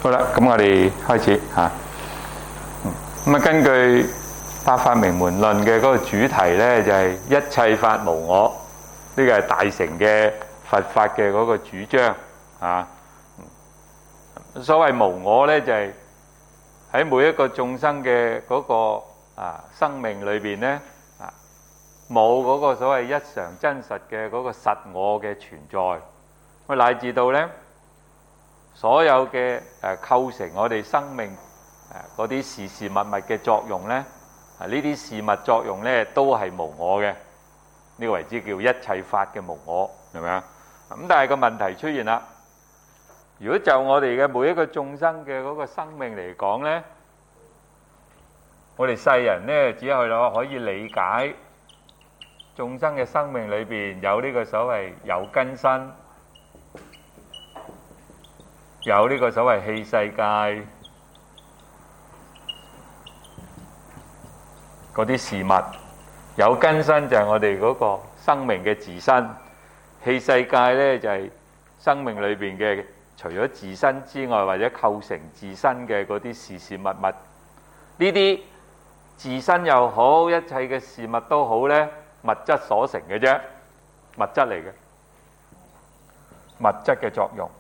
好啦，咁我哋開始嚇。咁啊，根據八法明門論嘅嗰個主題咧，就係一切法無我，呢個係大乘嘅佛法嘅嗰個主張啊。所謂無我咧，就係喺每一個眾生嘅嗰個生命裏邊咧，冇嗰個所謂一常真實嘅嗰個實我嘅存在，乃至到咧所有嘅構成我哋生命嗰啲事事物物嘅作用咧，呢啲事物作用咧都係無我嘅，呢個為之叫一切法嘅無我，係咪啊？咁但係個問題出現啦，如果就我哋嘅每一個眾生嘅嗰個生命嚟講咧，我哋世人咧只係可以理解眾生嘅生命裏邊有呢個所謂有根身，有呢個所謂器世界嗰啲事物，有根身就係我哋嗰個生命嘅自身，器世界呢就係生命裏邊嘅除咗自身之外，或者構成自身嘅嗰啲事事物物，呢啲自身又好，一切嘅事物都好呢，物質所成嘅啫，物質嚟嘅，物質嘅作用。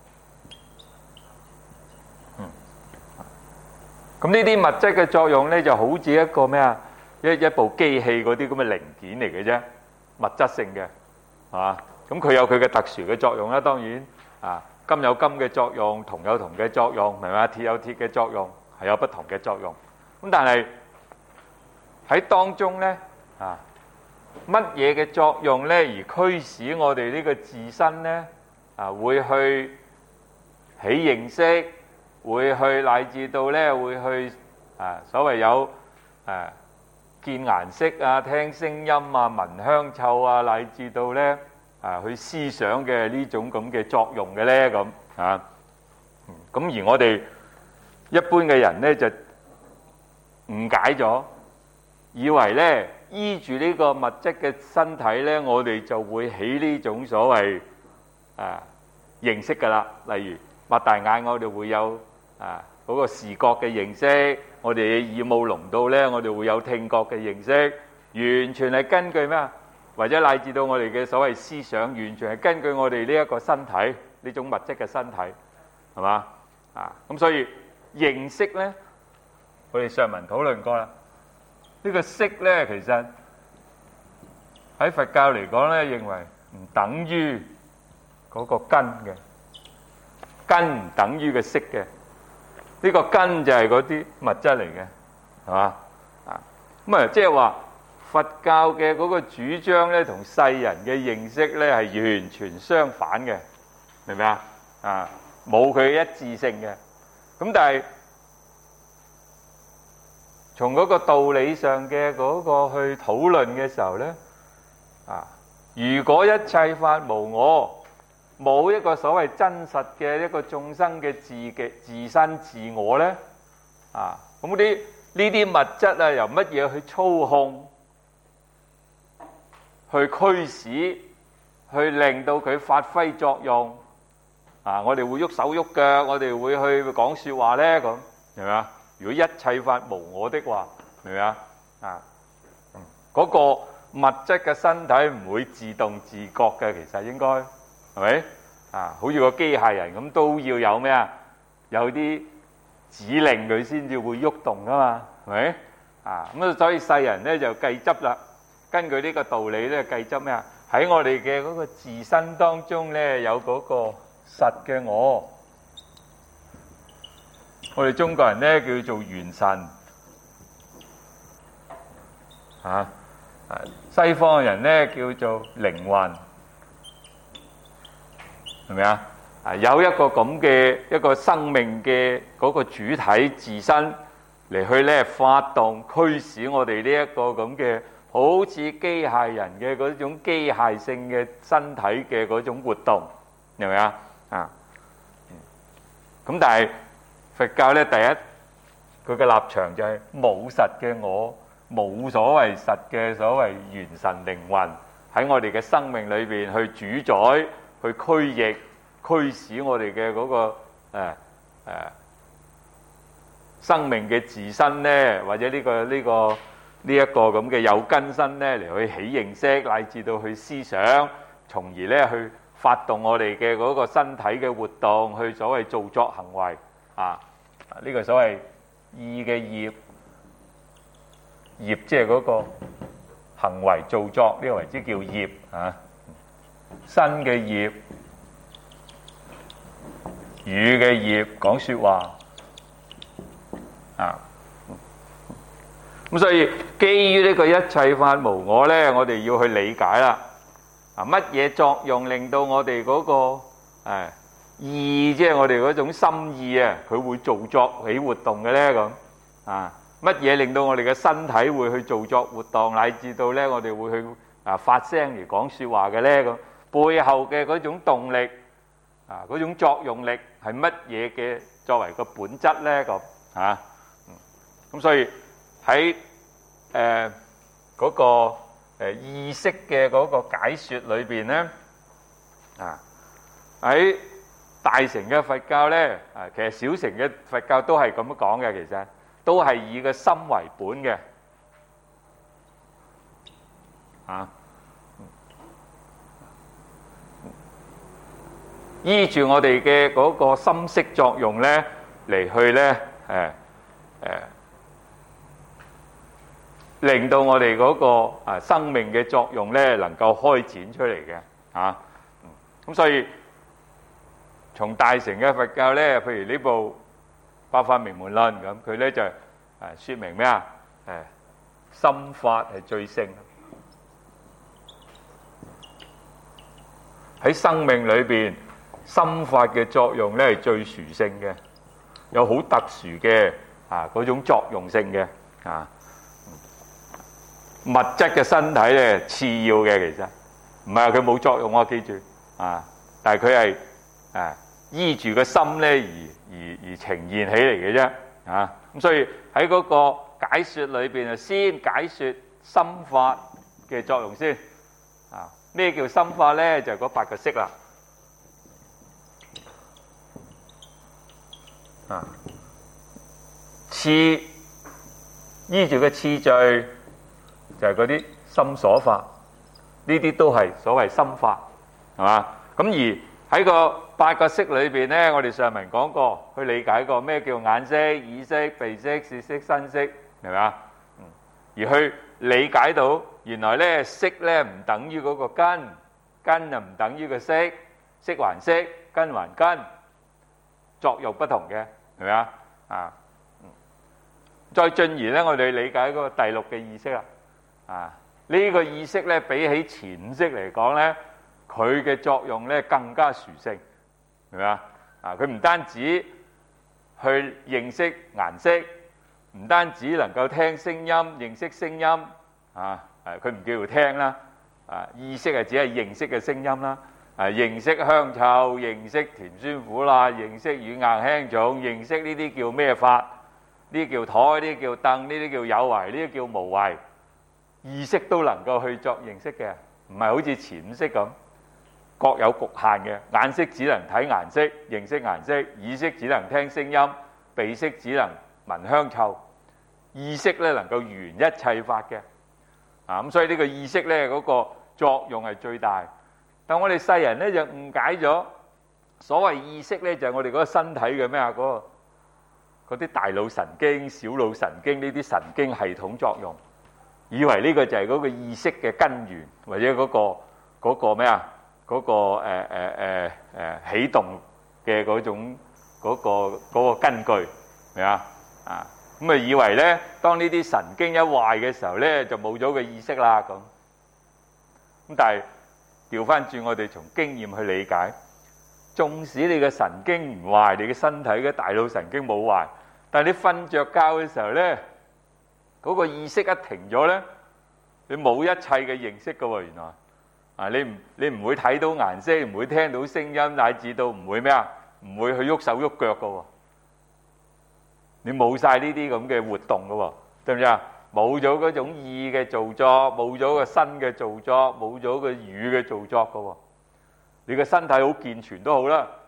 咁呢啲物質嘅作用呢，就好似一個咩啊？一部機器嗰啲咁嘅零件嚟嘅啫，物質性嘅，係嘛？咁佢有佢嘅特殊嘅作用啦。當然金有金嘅作用，銅有銅嘅作用，明嘛？鐵有鐵嘅作用，係有不同嘅作用。咁但係喺當中呢，乜嘢嘅作用呢？而驅使我哋呢個自身呢，會去起認識，會去乃至到呢，會去所謂有見顏色啊、聽聲音啊、聞香臭啊，乃至到呢去思想嘅呢種咁嘅作用嘅呢，咁咁而我哋一般嘅人呢，就誤解咗，以為呢依住呢個物質嘅身體呢，我哋就會起呢種所謂認識㗎啦。例如擘大眼，我哋會有嗰個視覺嘅認識；我哋嘅耳目聾到呢，我哋會有聽覺嘅認識。完全係根據咩啊？或者乃至到我哋嘅所謂思想，完全係根據我哋呢一個身體，呢種物質嘅身體，係嘛？咁所以認識呢，我哋上文討論過啦。呢個識呢，其實喺佛教嚟講呢，認為唔等於嗰個根嘅，根唔等於個識嘅。呢個根就係嗰啲物質嚟嘅，係嘛？咁即係話佛教嘅嗰個主張呢，同世人嘅認識呢係完全相反嘅，明唔明啊？冇佢一致性嘅。咁但係從嗰個道理上嘅嗰個去討論嘅時候呢，如果一切法無我，冇一個所謂真實嘅一個眾生嘅自身自我呢，咁呢啲物質由乜嘢去操控，去驅使，去令到佢發揮作用？我哋會喐手喐腳，我哋會去講說話呢，咁明唔明啊？如果一切法無我的話，明唔明啊？嗰個物質嘅身體唔會自動自覺嘅，其實應該係咪？好似個機械人咁，都要有咩啊？有啲指令佢先至會喐動噶嘛，係咪？咁所以世人咧就計執啦，根據呢個道理咧計執咩啊？喺我哋嘅嗰個自身當中咧有嗰個實嘅我，我哋中國人咧叫做元神，西方嘅人咧叫做靈魂，係咪啊？有一個咁嘅一個生命嘅嗰個主體自身嚟去咧發動驅使我哋呢一個咁嘅好似機械人嘅嗰種機械性嘅身體嘅嗰種活動，係咪啊？咁但係佛教咧第一佢嘅立場就係冇實嘅我，冇所謂實嘅所謂元神靈魂喺我哋嘅生命裏邊去主宰、去驅役、驅使我哋嘅嗰個生命嘅自身咧，或者呢一個咁嘅有根身咧，嚟去起認識，乃至到去思想，從而咧去發動我哋嘅嗰個身體嘅活動，去所謂造作行為啊。呢個所謂意嘅業，業即係嗰個行為造作，呢個為之叫業啊。身嘅業，語嘅業，講說話啊。咁所以基於呢個一切法無我咧，我哋要去理解啦。啊，乜嘢作用令到我哋嗰個意，即係我哋嗰種心意啊，佢會造作起活動嘅咧咁啊？乜嘢令到我哋嘅身體會去造作活動，乃至到咧我哋會去發聲嚟講說話嘅咧咁？背後嘅嗰種動力啊，嗰種作用力係乜嘢嘅作為個本質咧咁啊？咁所以喺嗰個意識嘅嗰個解說裏邊咧啊，喺大乘嘅佛教咧啊，其實小乘嘅佛教都係咁樣講嘅，其實都係以個心為本嘅啊。依住我哋嘅嗰個心識作用咧，嚟去咧令到我哋嗰個生命嘅作用咧，能夠開展出嚟嘅啊。咁所以從大乘嘅佛教咧，譬如呢部《百法明門論》咁，佢咧就説明咩啊？心法係最勝，喺生命裏邊。心法嘅作用咧係最殊勝嘅，有好特殊嘅嗰種作用性嘅啊。物質嘅身體咧次要嘅，其實唔係佢冇作用，我記住啊。但係佢係依住個心咧而呈現起嚟嘅啫啊。咁所以喺嗰個解説裏邊啊，先解説心法嘅作用先啊。咩叫心法咧？就係嗰8個識啦。次依住嘅次序就係嗰啲心所法，呢啲都係所謂心法，係嘛？咁而喺個8個識裏邊咧，我哋上文講過，去理解過咩叫眼識、耳識、鼻識、舌識、身識，係咪啊？而去理解到原來咧識咧唔等於嗰個根，根就唔等於個識，識還識，根還根，作用不同嘅，係咪啊？再進而咧，我哋理解嗰個第6嘅意識啦。呢個意識咧，比起前5識嚟講咧，佢嘅作用咧更加殊勝，係咪啊？佢唔單止去認識顏色，唔單止能夠聽聲音、認識聲音，佢唔叫做聽啦。意識係只係認識嘅聲音啦。認識香臭，認識甜酸苦辣，認識軟硬輕重，認識呢啲叫咩法？呢啲叫枱，呢啲叫凳，呢啲叫有為，呢啲叫無為。意識都能夠去作認識嘅，唔係好似前5識咁各有局限嘅。眼識只能睇顏色，認識顏色；耳識只能聽聲音，鼻識只能聞香臭。意識咧能夠緣一切法嘅。咁所以呢個意識咧嗰個作用係最大。但我哋世人咧就誤解咗，所謂意識咧就係我哋嗰個身體嘅咩啊？嗰啲大腦神經、小腦神經呢啲神經系統作用，以為呢個就係嗰個意識嘅根源，或者嗰個咩啊？嗰個起動嘅嗰種嗰個根據，係啊？咁啊以為咧，當呢啲神經一壞嘅時候咧，就冇咗個意識啦咁。咁但係調翻轉，我哋從經驗去理解，縱使你嘅神經唔壞，你嘅身體嘅大腦神經冇壞，但係你瞓着覺嘅時候咧，嗰個意識一停咗咧，你冇一切嘅認識㗎喎。原來你唔會睇到顏色，唔會聽到聲音，乃至到唔會咩啊？唔會去喐手喐腳㗎喎。你冇晒呢啲咁嘅活動㗎喎，對唔對啊？冇咗嗰種意嘅造作，冇咗個身嘅造作，冇咗個語嘅造作㗎喎。你個身體好健全都好啦，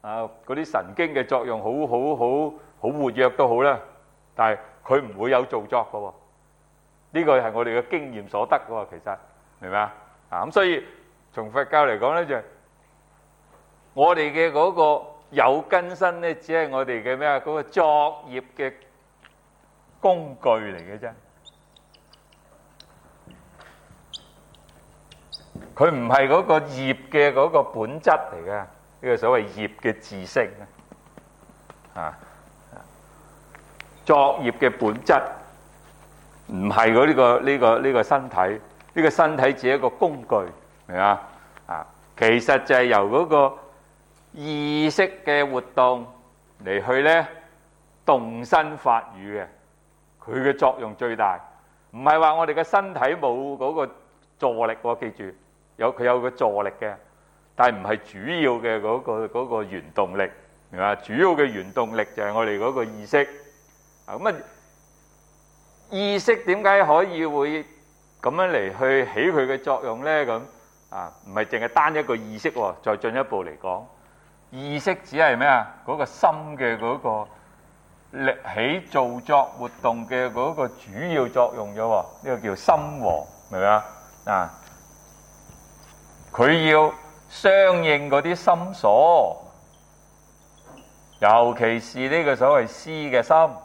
嗰啲神經嘅作用好活躍都好啦，但係佢唔會有造作嘅喎。呢個係我哋嘅經驗所得嘅喎，其實明白啊？咁所以從佛教嚟講咧，就係我哋嘅嗰個有根身咧，只係我哋嘅咩啊？嗰個作業嘅工具嚟嘅啫。佢唔係嗰個業嘅嗰個本質嚟嘅，呢個所謂業嘅自性啊，作業嘅本質唔係嗰呢個身體，呢個身體只係一個工具，明嘛？其實就係由嗰個意識嘅活動嚟去咧動身發語嘅，佢嘅作用最大，唔係話我哋嘅身體冇嗰個助力喎，記住。佢有個助力嘅，但係唔係主要嘅嗰個原動力，明嘛？主要嘅原動力就係我哋嗰個意識。咁啊，意識點解可以會咁樣嚟去起佢嘅作用咧？咁唔係淨係單一個意識喎。再進一步嚟講，意識只係咩啊？嗰個心嘅嗰個力起造作活動嘅嗰個主要作用啫喎。呢個叫心王，明唔明啊？佢要相應嗰啲心所，尤其是呢個所謂思嘅心。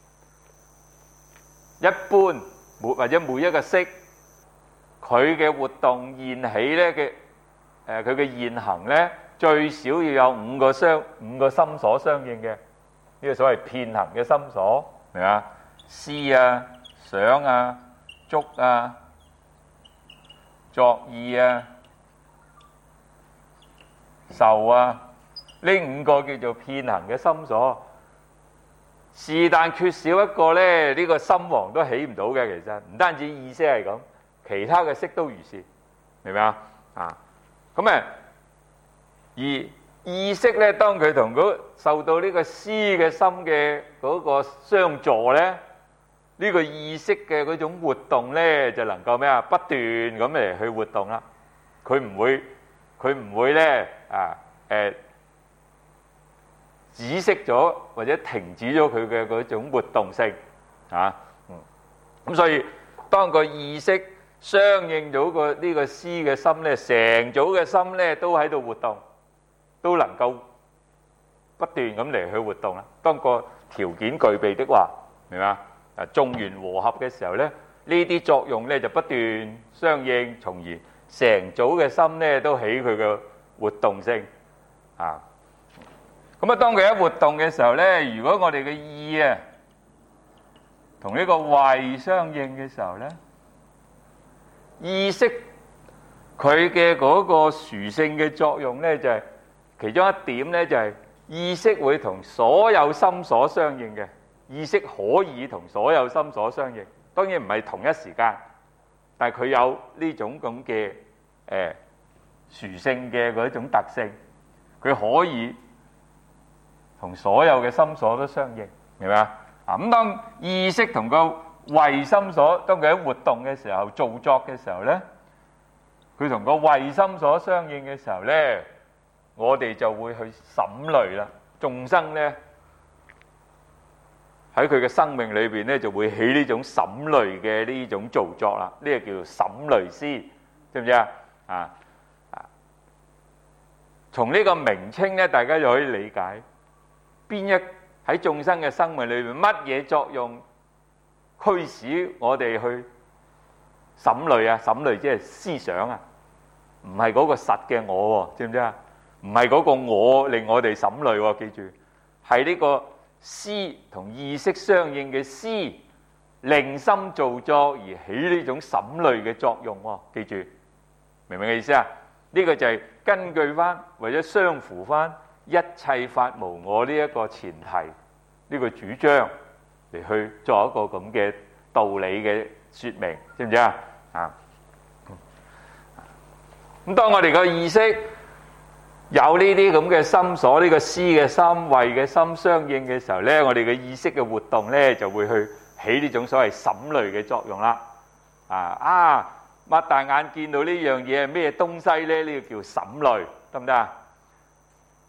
一般或者每一個識，佢嘅活動現起咧嘅佢嘅現行咧，最少要有五個心所相應嘅，呢個所謂遍行嘅心所，明嘛？思啊、想啊、觸啊、作意啊、受啊，呢五個叫做遍行嘅心所。是但缺少一個咧，呢個心王都起唔到嘅。其實唔單止意識係咁，其他嘅識都如是，明唔明啊？咁而意識咧，當佢同受到呢個思嘅心嘅嗰個相助咧，呢個意識嘅嗰種活動咧，就能夠咩啊？不斷咁嚟去活動啦。佢唔會咧止息咗或者停止咗佢嘅嗰種活動性咁所以當個意識相應到呢個思嘅心咧，成組嘅心咧都喺度活動，都能夠不斷咁嚟去活動啦。當個條件具備的話，明嘛？眾緣和合嘅時候咧，呢啲作用咧就不斷相應，從而成組嘅心咧都起佢嘅活動性咁啊，當佢一活動嘅時候咧，如果我哋嘅意啊同呢個慧相應嘅時候咧，意識佢嘅嗰個殊勝嘅作用咧，就係其中一點咧，就係意識會同所有心所相應嘅。意識可以同所有心所相應，當然唔係同一時間，但係佢有呢種咁嘅殊勝嘅嗰種特性，佢可以同所有嘅心所都相應，明白啊？咁當意識同個慧心所，當佢喺活動嘅時候、造作嘅時候咧，佢同個慧心所相應嘅時候咧，我哋就會去審慮啦。眾生咧喺佢嘅生命裏邊咧，就會起呢種審慮嘅呢種造作啦。呢個叫做審慮思，知唔知啊？從呢個名稱咧，大家就可以理解邊一喺眾生嘅生命裏邊，乜嘢作用驅使我哋去審慮啊？審慮即係思想啊，唔係嗰個實嘅我喎，知唔知啊？唔係嗰個我令我哋審慮喎，記住係呢個思同意識相應嘅思，令心造作而起呢種審慮嘅作用喎，記住明唔明嘅意思啊？呢個就係根據翻或者相符翻一切法無我呢一個前提，呢個主張嚟去做一個咁嘅道理嘅說明，知唔知啊？咁當我哋個意識有呢啲咁嘅心所，呢個思嘅心、慧嘅心相應嘅時候咧，我哋嘅意識嘅活動咧就會去起呢種所謂審慮嘅作用啦。擘大眼見到呢樣嘢係咩東西咧？呢個叫審慮，得唔得啊？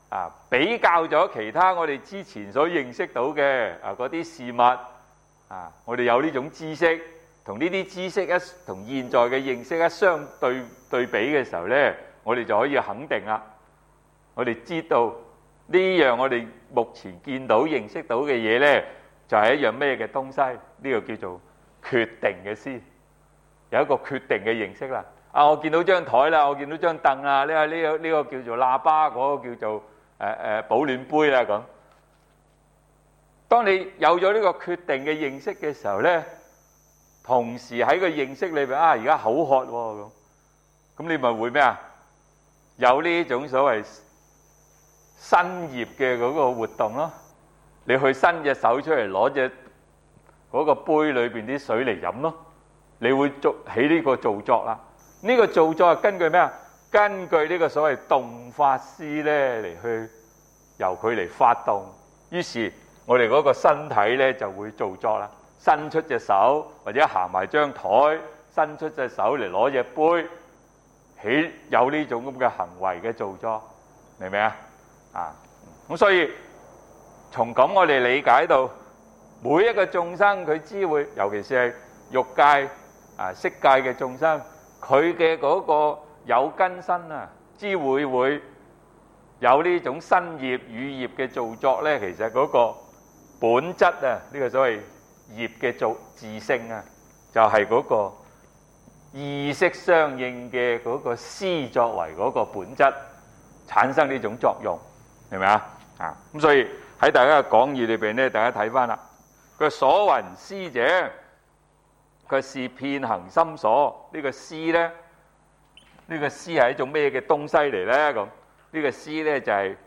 比較咗其他我哋之前所認識到嘅嗰啲事物我哋有呢種知識，同呢啲知識同現在嘅認識相對比嘅時候呢，我哋就可以肯定啦。我哋知道呢樣我哋目前見到認識到嘅嘢呢，就係一樣咩嘅東西？呢個叫做決定嘅思，有一個決定嘅認識啦。我見到張台啦，我見到張凳啦，呢個叫做喇叭，嗰個叫做保暖杯啦咁。當你有咗呢個決定嘅認識嘅時候呢，同時喺個認識裏邊而家口渴喎咁你咪會咩啊？有呢種所謂伸葉嘅嗰個活動咯。你去伸隻手出嚟攞隻嗰個杯裏邊啲水嚟飲咯，你會做起呢個造作啦。呢個造作係根據咩啊？根據呢個所謂動法思咧嚟去由佢嚟發動，於是我哋嗰個身體咧就會造作啦，伸出隻手或者行埋張台，伸出隻手嚟攞隻杯，起有呢種咁嘅行為嘅造作，明唔明啊？咁所以從咁我哋理解到每一個眾生佢知會，尤其是係欲界色界嘅眾生，佢嘅嗰個有根身知會有呢種身業語業嘅造作咧，其實嗰個本質呢個所謂業嘅自性就係嗰個意識相應嘅嗰個思作為嗰個本質產生呢種作用，明唔明啊？咁所以喺大家嘅講義裏邊咧，大家睇翻啦，佢所云思者，佢是遍行心所。呢個思咧，呢個思係一種咩嘅東西嚟咧？咁呢個思咧就係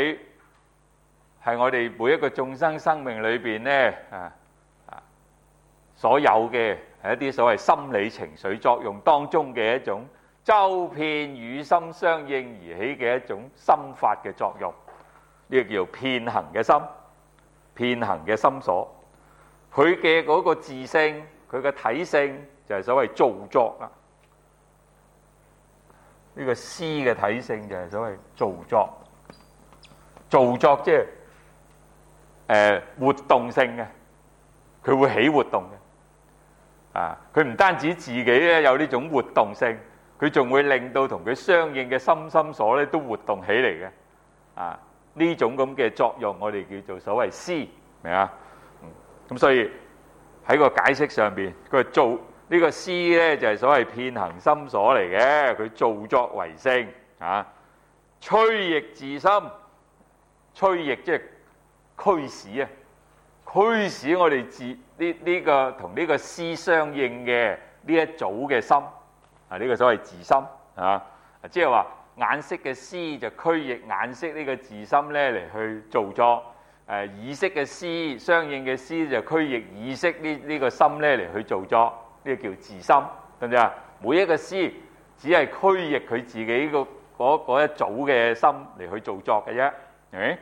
我哋每一個眾生生命裏邊咧所有嘅係一啲所謂心理情緒作用當中嘅一種周遍與心相應而起嘅一種心法嘅作用。呢個叫遍行嘅心，遍行嘅心所，佢嘅嗰個自性，佢嘅體性就係所謂造作啦。呢個思嘅體性就係所謂造作，造作即係活動性嘅，佢會起活動嘅。佢唔單止自己咧有呢種活動性，佢仲會令到同佢相應嘅心所咧都活動起嚟嘅。呢種咁嘅作用，我哋叫做所謂思，明啊？咁所以喺個解釋上邊，佢做呢個思咧，就係所謂遍行心所嚟嘅。佢造作為性趨逆自心，趨逆即係驅使驅使我哋呢個同呢個思相應嘅呢一組嘅心呢個所謂自心即係話。眼識嘅思就驅逆眼識呢個自心咧嚟去造作，耳識嘅思相應嘅思就驅逆耳識呢個心咧嚟去造作，呢個叫自心，得唔得啊？每一個思只係驅逆佢自己嗰一組嘅心嚟去造作嘅啫，係咪？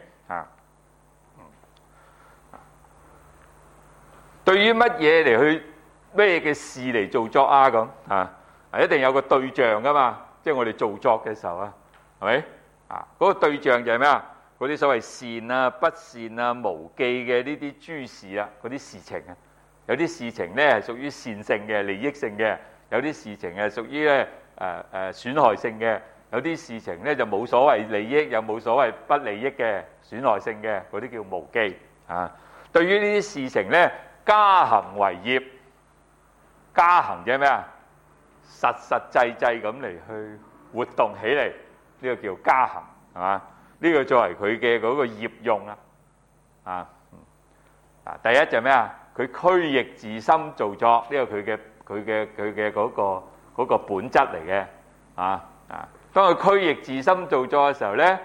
對於乜嘢嚟去咩嘅事嚟造作咁一定有個對象噶嘛。即係我哋造作嘅時候係咪？嗰個對象就係咩啊？嗰啲所謂善不善無記嘅呢啲諸事嗰啲事情有啲事情咧係屬於善性嘅利益性嘅，有啲事情係屬於咧損害性嘅，有啲事情咧就冇所謂利益又冇所謂不利益嘅損害性嘅，嗰啲叫無記對於呢啲事情咧，加行為業，加行即係咩啊？實際咁嚟去活動起嚟，呢個叫加行，係嘛？呢個作為佢嘅嗰個業用第一就係咩啊？佢驅逆自心造作，呢個佢嘅嗰個本質嚟嘅當佢驅逆自心造作嘅時候咧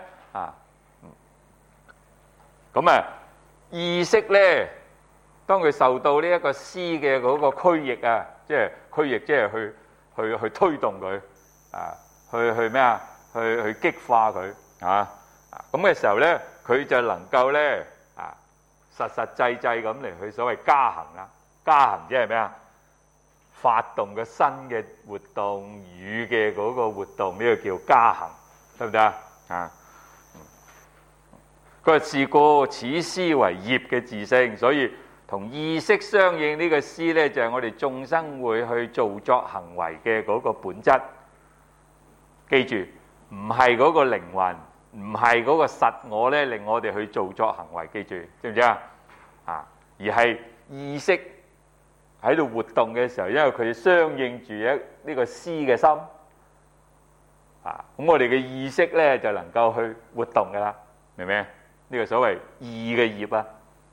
咁意識咧，當佢受到呢一個思嘅嗰個驅逆即係驅逆，即係去推動佢去咩啊？去激化佢咁嘅時候咧，佢就能夠咧實際咁嚟去所謂加行啦。加行即係咩啊？發動個身嘅活動、語嘅嗰個活動，呢個叫加行，得唔得佢話是故此師為業嘅自性，所以同意識相應呢個師呢，就係我哋眾生會去做作行為嘅嗰個本質。記住，唔係嗰個靈魂，唔係嗰個實我呢，令我哋去做作行為。記住，知唔知啊？而係意識喺度活動嘅時候，因為佢相應住呢個師嘅心。咁我哋嘅意識呢，就能夠去活動噶啦，明唔明？呢個所謂意嘅業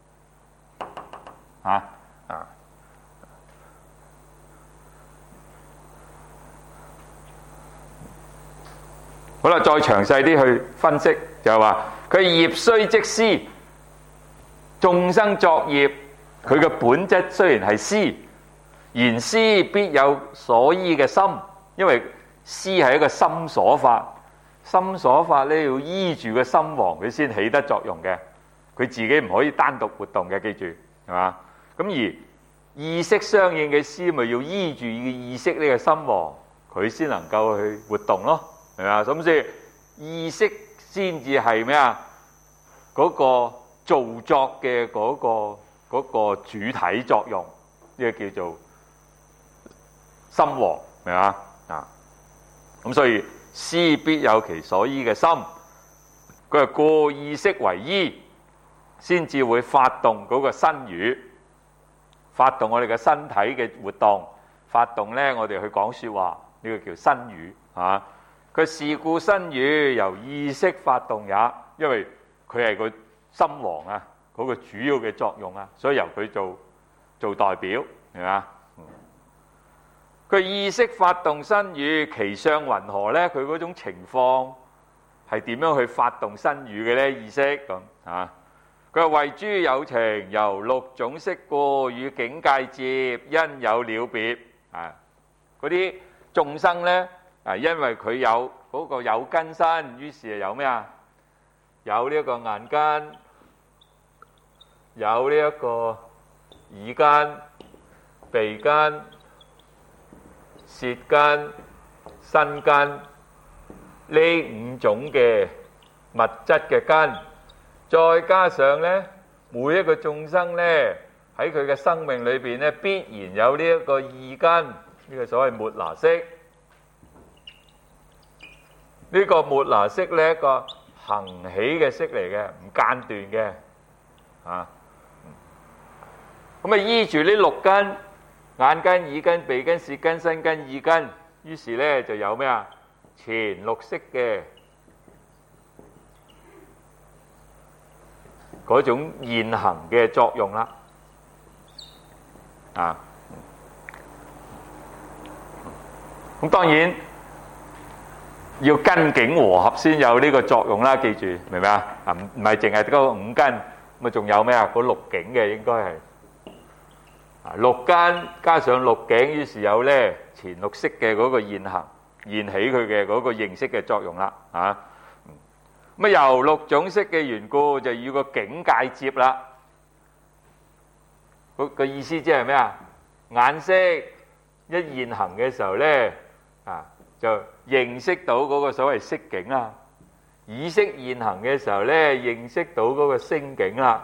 好啦，再詳細啲去分析，就係話佢業雖即師，眾生作業，佢嘅本質雖然係師，然師必有所依嘅心，因為師係一個心所法，心所法咧要依住個心王，佢先起得作用嘅，佢自己唔可以單獨活動嘅，記住係嘛？咁而意識相應嘅師，咪要依住意識呢個心王，佢先能夠去活動咯。係嘛？咁所以意識先至係咩啊？嗰個造作嘅嗰個主體作用，呢個叫做心王，明嘛？咁所以師必有其所依嘅心，佢係故意識為依，先至會發動嗰個身語，發動我哋嘅身體嘅活動，發動咧我哋去講説話，呢個叫身語。佢是故身語由意識發動也，因為佢係個心王啊，嗰個主要嘅作用啊，所以由佢做代表，係嘛？佢意識發動身語，其相云何呢？佢嗰種情況係點樣去發動身語嘅呢？意識咁啊？佢話為諸有情，由六種色故，與境界接，因有了別啊！嗰啲眾生呢？因為佢有嗰個有根身，於是有咩啊？有呢一個眼根，有呢一個耳根、鼻根、舌根、身根，呢五種嘅物質嘅根，再加上呢，每一個眾生呢，喺佢嘅生命裏邊呢，必然有呢一個意根，呢個所謂末那識。呢個末那識呢，一個行起嘅識嚟嘅，唔間斷嘅，咁依住呢六根，眼根、耳根、鼻根、舌根、身根、意根，於是呢就有咩啊？前六識嘅嗰種現行嘅作用啦，咁當然。要根境和合先有呢個作用啦，記住明唔明啊？唔係淨係嗰五根，咁仲有咩啊？嗰六境嘅應該係六根加上六境，於是有咧前六識嘅嗰個現行現起佢嘅嗰個認識嘅作用啦。咁由六種識嘅緣故，就要個境界接啦。個意思即係咩啊？眼識一現行嘅時候咧，就認識到嗰個所謂色境啦，耳識現行嘅時候咧，認識到嗰個聲境啦，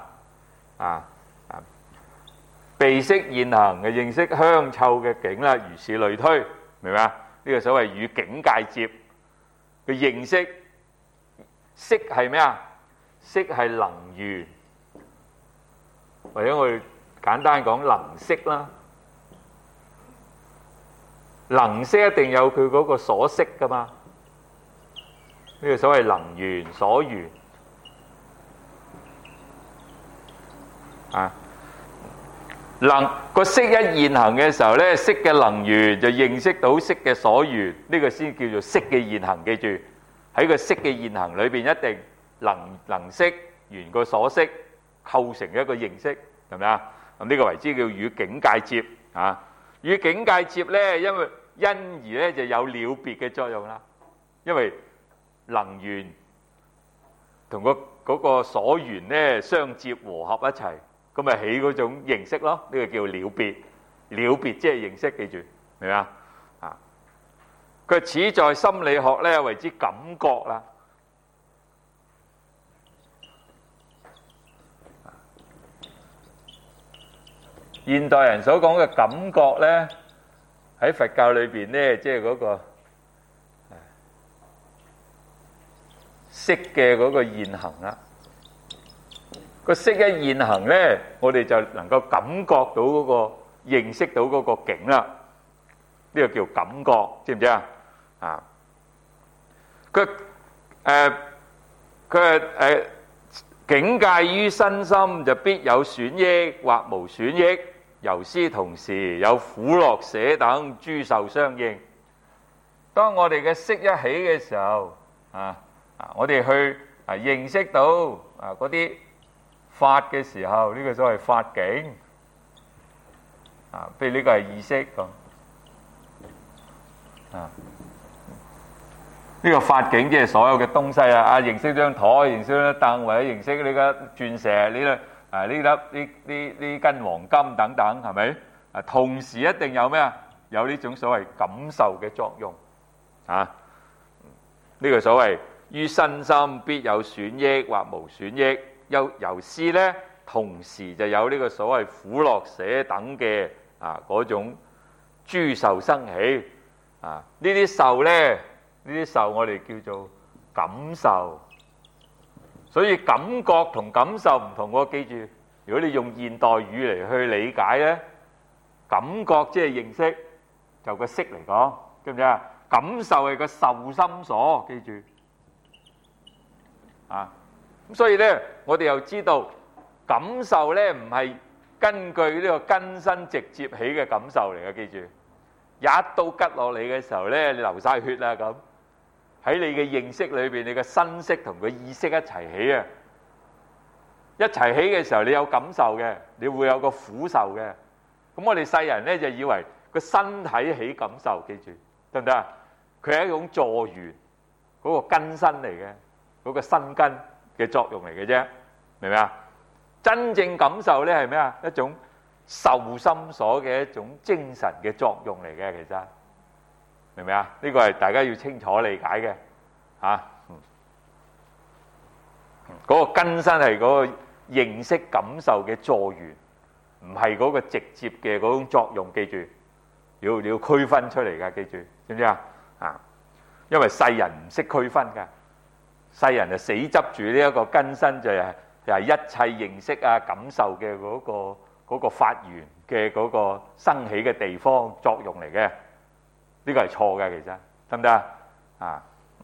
鼻識現行嘅認識香臭嘅境啦，如是類推，明唔明啊？呢個所謂與境界接嘅認識，識係咩啊？識係能緣，或者我哋簡單講能識啦。能識一定有佢嗰個所識噶嘛？呢個所謂能緣所緣能個識一現行嘅時候咧，識嘅能緣就認識到識嘅所緣，呢個先叫做識嘅現行。記住喺個識嘅現行裏邊，一定能識緣個所識構成一個認識，係咪啊？咁呢個為之叫與境界接與境界接咧，因而咧就有了別嘅作用啦。因為能緣同嗰個所緣咧相接和合一齊，咁咪起嗰種認識咯。呢個叫了別，了別即係認識，記住明唔明啊？佢此在心理學咧為之感覺啦。 現代人所講嘅感覺咧，喺佛教裏邊咧，即係嗰個識嘅嗰個現行啦。個識一現行咧，我哋就能夠感覺到嗰個認識到嗰個境啦。呢個叫感覺，知唔知啊？啊，佢境界於身心就必有損益或無損益，由斯同時有苦樂捨等諸受相應。當我哋嘅識一起嘅時候，我哋去認識到嗰啲法嘅時候，呢個所謂法境，譬如呢個係意識咁，呢個法境即係所有嘅東西啊！認識張台，認識張凳，或者認識呢個鑽石，呢根黃金等等，係咪？同時一定有咩啊？有呢種所謂感受嘅作用啊！呢個所謂於身心必有損益或無損益，由斯咧，同時就有呢個所謂苦樂捨等嘅嗰種諸受生起啊！呢啲受咧。呢啲受我哋叫做感受，所以感覺同感受唔同喎。記住，如果你用現代語嚟去理解咧，感覺即係認識，就個識嚟講，知唔知啊？感受係個受心所，記住啊。咁所以咧，我哋又知道感受咧唔係根據呢個根身直接起嘅感受嚟嘅，記住，一刀拮落嚟嘅時候咧，你流晒血啦咁。喺你嘅認識裏邊，你嘅身識同個意識一齊起啊！一齊起嘅時候，你有感受嘅，你會有個苦受嘅。咁我哋世人咧就以為個身體起感受，記住得唔得啊？佢係一種助緣，嗰個根身嚟嘅，嗰個身根嘅作用嚟嘅啫，明唔明啊？真正感受咧係咩啊？一種受心所嘅一種精神嘅作用嚟嘅，其實。明唔明啊？呢個係大家要清楚理解嘅，嗰個根身係嗰個認識感受嘅助緣，唔係嗰個直接嘅嗰種作用。記住，要區分出嚟㗎，記住，知唔知啊？因為世人唔識區分㗎，世人就死執住呢一個根身，就係一切認識啊、感受嘅嗰個發源嘅嗰個生起嘅地方作用嚟嘅。呢個係錯嘅，其實得唔得啊？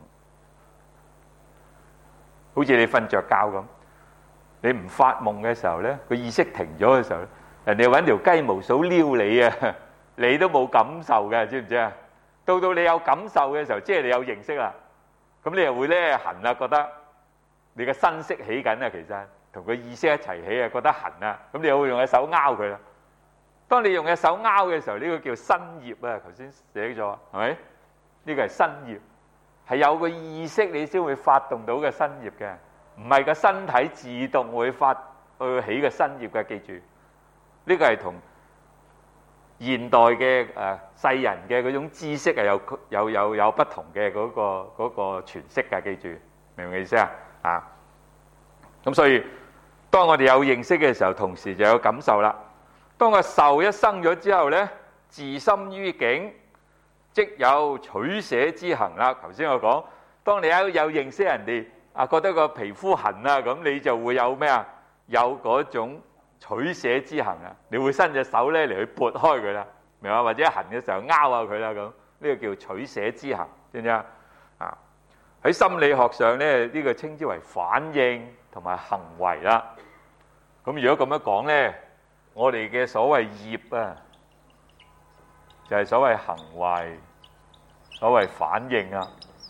好似你瞓着覺咁，你唔發夢嘅時候咧，個意識停咗嘅時候咧，人哋揾條雞毛掃撩你啊，你都冇感受嘅，知唔知啊？到你有感受嘅時候，即係你有認識啦，咁你又會咧痕啊，覺得你嘅身識起緊啊，其實同個意識一齊起啊，覺得痕啊，咁你又會用隻手拗佢啦。當你用隻手拗嘅時候，呢個叫身業啊！頭先寫咗，係咪？呢個係身業，係有個意識你先會發動到嘅身業嘅，唔係個身體自動會發去起個身業嘅。記住，呢個係同現代嘅世人嘅嗰種知識係有不同嘅嗰個詮釋嘅。記住，明唔明意思啊？咁所以當我哋有認識嘅時候，同時就有感受啦。當個受一生咗之後咧，自心於境，即有取捨之行啦。頭先我講，當你有認識人哋覺得個皮膚痕啊，咁你就會有咩啊？有嗰種取捨之行啊！你會伸隻手咧嚟去撥開佢啦，明嘛？或者痕嘅時候拗下佢啦，咁呢個叫取捨之行，知唔知啊？喺心理學上咧，呢個稱之為反應同埋行為啦。咁如果咁樣講咧，我哋嘅所謂業啊，就係所謂行為、所謂反應啊。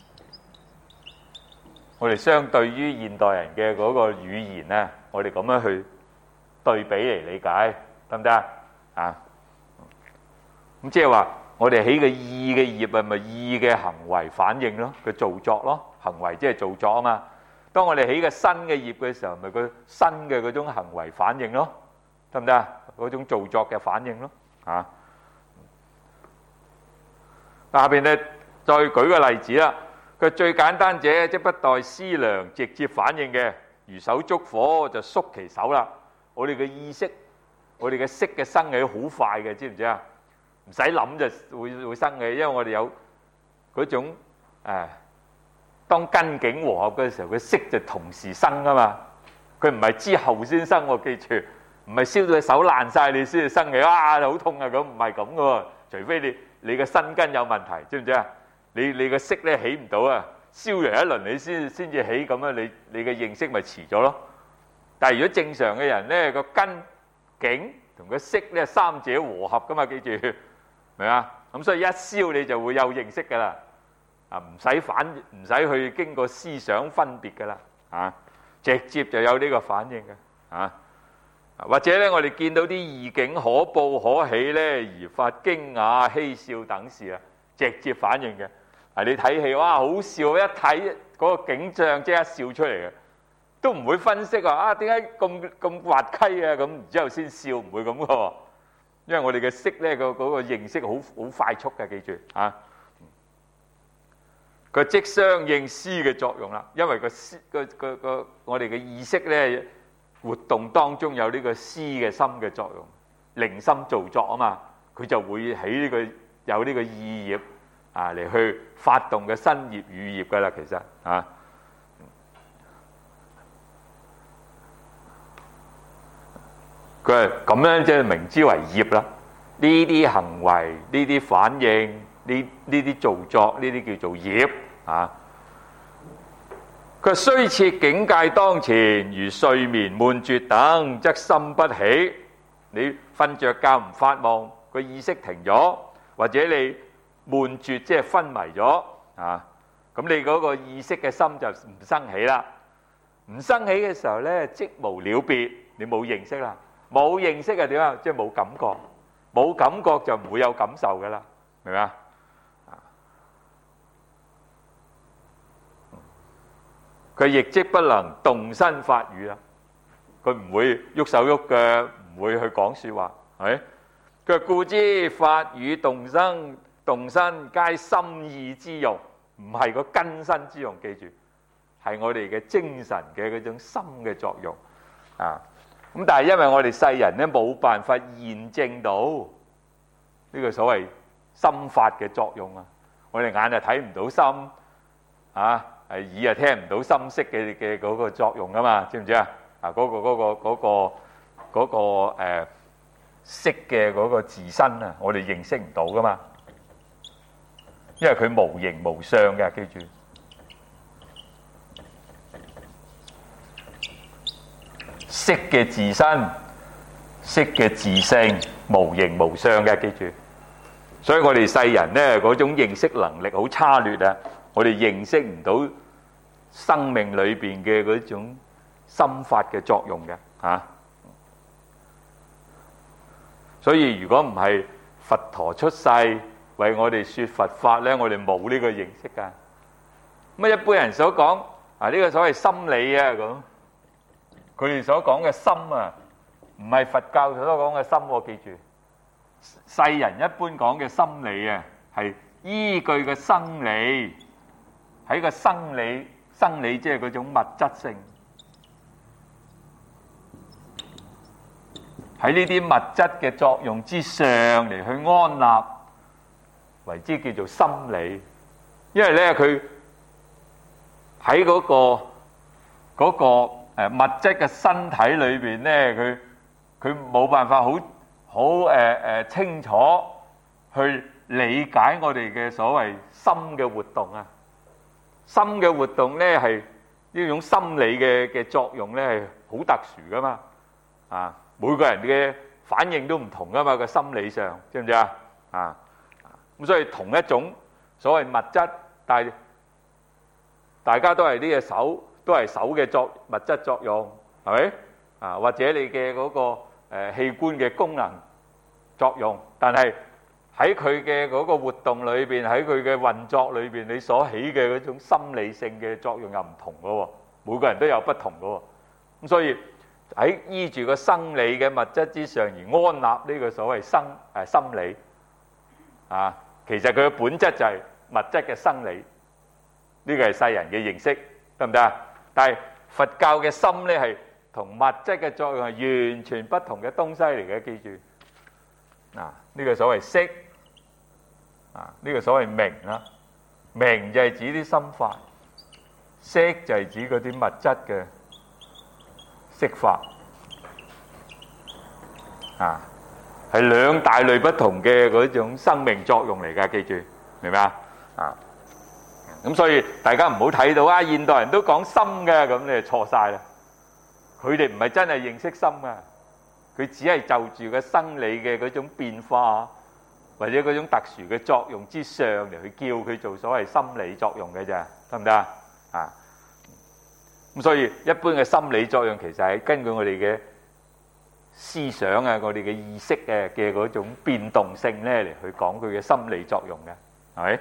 我哋相對於現代人嘅嗰個語言咧，我哋咁樣去對比嚟理解，得唔得啊？咁即係話，我哋起個意嘅業啊，咪意嘅行為反應咯，佢造作咯，行為即係造作啊嘛。當我哋起個身嘅業嘅時候，咪個身嘅嗰種行為反應咯。得唔得啊？嗰種造作嘅反應咯，下邊咧再舉個例子啦。佢最簡單者，即不待思量，直接反應嘅，如手觸火就縮其手啦。我哋嘅意識我哋嘅識嘅生起好快嘅，知唔知啊？唔使諗就會生起，因為我哋有嗰種當根境和合嘅時候，佢識就同時生噶嘛。佢唔係之後先生喎，記住，唔係燒到隻手爛晒你先至生起，哇好痛啊咁，唔係咁嘅喎。除非你嘅身根有問題，知唔知啊？你個識咧起唔到啊，燒完一輪你先至起咁啊，你嘅認識咪遲咗咯。但係如果正常嘅人咧，個根境同個識咧三者和合噶嘛，記住明啊？咁所以一燒你就會有認識噶啦，唔使去經過思想分別噶啦，直接就有呢個反應嘅，或者咧我哋見到啲異境可怖可喜咧而發驚訝嬉笑等事啊，直接反應嘅。你睇戲哇好笑，一睇嗰個景象即刻笑出嚟嘅，都唔會分析話點解咁滑稽啊咁，然之後先笑，唔會咁嘅喎。因為我哋嘅識咧嗰個認識好快速嘅，記住佢即相應思嘅作用啦。因為我哋嘅意識咧活動當中有呢個思嘅心嘅作用，靈心造作啊嘛，佢就會起有呢個意業嚟去發動嘅新業語業噶啦，其實佢係咁樣即係名之為業啦。呢啲行為、呢啲反應、呢啲造作，呢啲叫做業佢雖設境界當前，如睡眠悶絕等，則心不起。你瞓着覺唔發夢，個意識停咗，或者你悶絕即係昏迷咗咁你嗰個意識嘅心就唔生起啦。唔生起嘅時候咧，即無了別，你冇認識啦。冇認識係點啊？即係冇感覺，冇感覺就唔會有感受噶啦，明唔明啊？佢亦即不能動身發語啦，佢唔會喐手喐腳，唔會去講説話，係咪？佢話故知發語動身皆心意之用，唔係個根身之用，記住係我哋嘅精神嘅嗰種心嘅作用咁但係因為我哋世人咧冇辦法驗證到呢個所謂心法嘅作用我哋眼就睇唔到心耳又聽唔到心識嘅嗰個作用嘛，知唔知啊？嗰個識嘅嗰個自身我哋認識唔到噶嘛，因為佢無形無相嘅，記住。識嘅自身、識嘅自性，無形無相嘅，記住。所以我哋世人咧嗰種認識能力好差劣我哋認識唔到生命裏邊嘅嗰種心法嘅作用嘅所以如果唔係佛陀出世為我哋說佛法咧，我哋冇呢個認識噶。咁一般人所講呢個所謂心理咁。佢哋所講嘅心唔係佛教所講嘅心記住。世人一般講嘅心理係依據個生理，喺個生理即係嗰種物質性，喺呢啲物質嘅作用之上嚟去安立，為之叫做心理。因為咧佢喺嗰個物質嘅身體裏邊咧，佢冇辦法好清楚去理解我哋嘅所謂心嘅活動心嘅活動咧係呢種心理嘅作用咧係好特殊噶嘛每個人嘅反應都唔同噶嘛，個心理上知唔知咁所以同一種所謂物質，但係大家都係呢隻手。都係手嘅物質作用，係咪或者你嘅嗰個器官嘅功能作用，但係喺佢嘅嗰個活動裏邊，喺佢嘅運作裏邊，你所起嘅嗰種心理性嘅作用又唔同嘅喎，每個人都有不同嘅喎。咁所以喺依住個生理嘅物質之上而安立呢個所謂心理其實佢嘅本質就係物質嘅生理，呢個係世人嘅認識，得唔得啊？但係佛教嘅心咧係同物質嘅作用係完全不同嘅東西嚟嘅，記住。呢個所謂色，呢個所謂名啦。名就係指啲心法，色就係指嗰啲物質嘅色法。係兩大類不同嘅嗰種生命作用嚟㗎，記住，明唔明啊？咁所以大家唔好睇到現代人都講心嘅，咁你就錯晒啦。佢哋唔係真係認識心㗎，佢只係就住個生理嘅嗰種變化或者嗰種特殊嘅作用之上嚟去叫佢做所謂心理作用嘅啫，得唔得啊？咁所以一般嘅心理作用其實係根據我哋嘅思想我哋嘅意識嘅嗰種變動性咧嚟去講佢嘅心理作用嘅，係咪？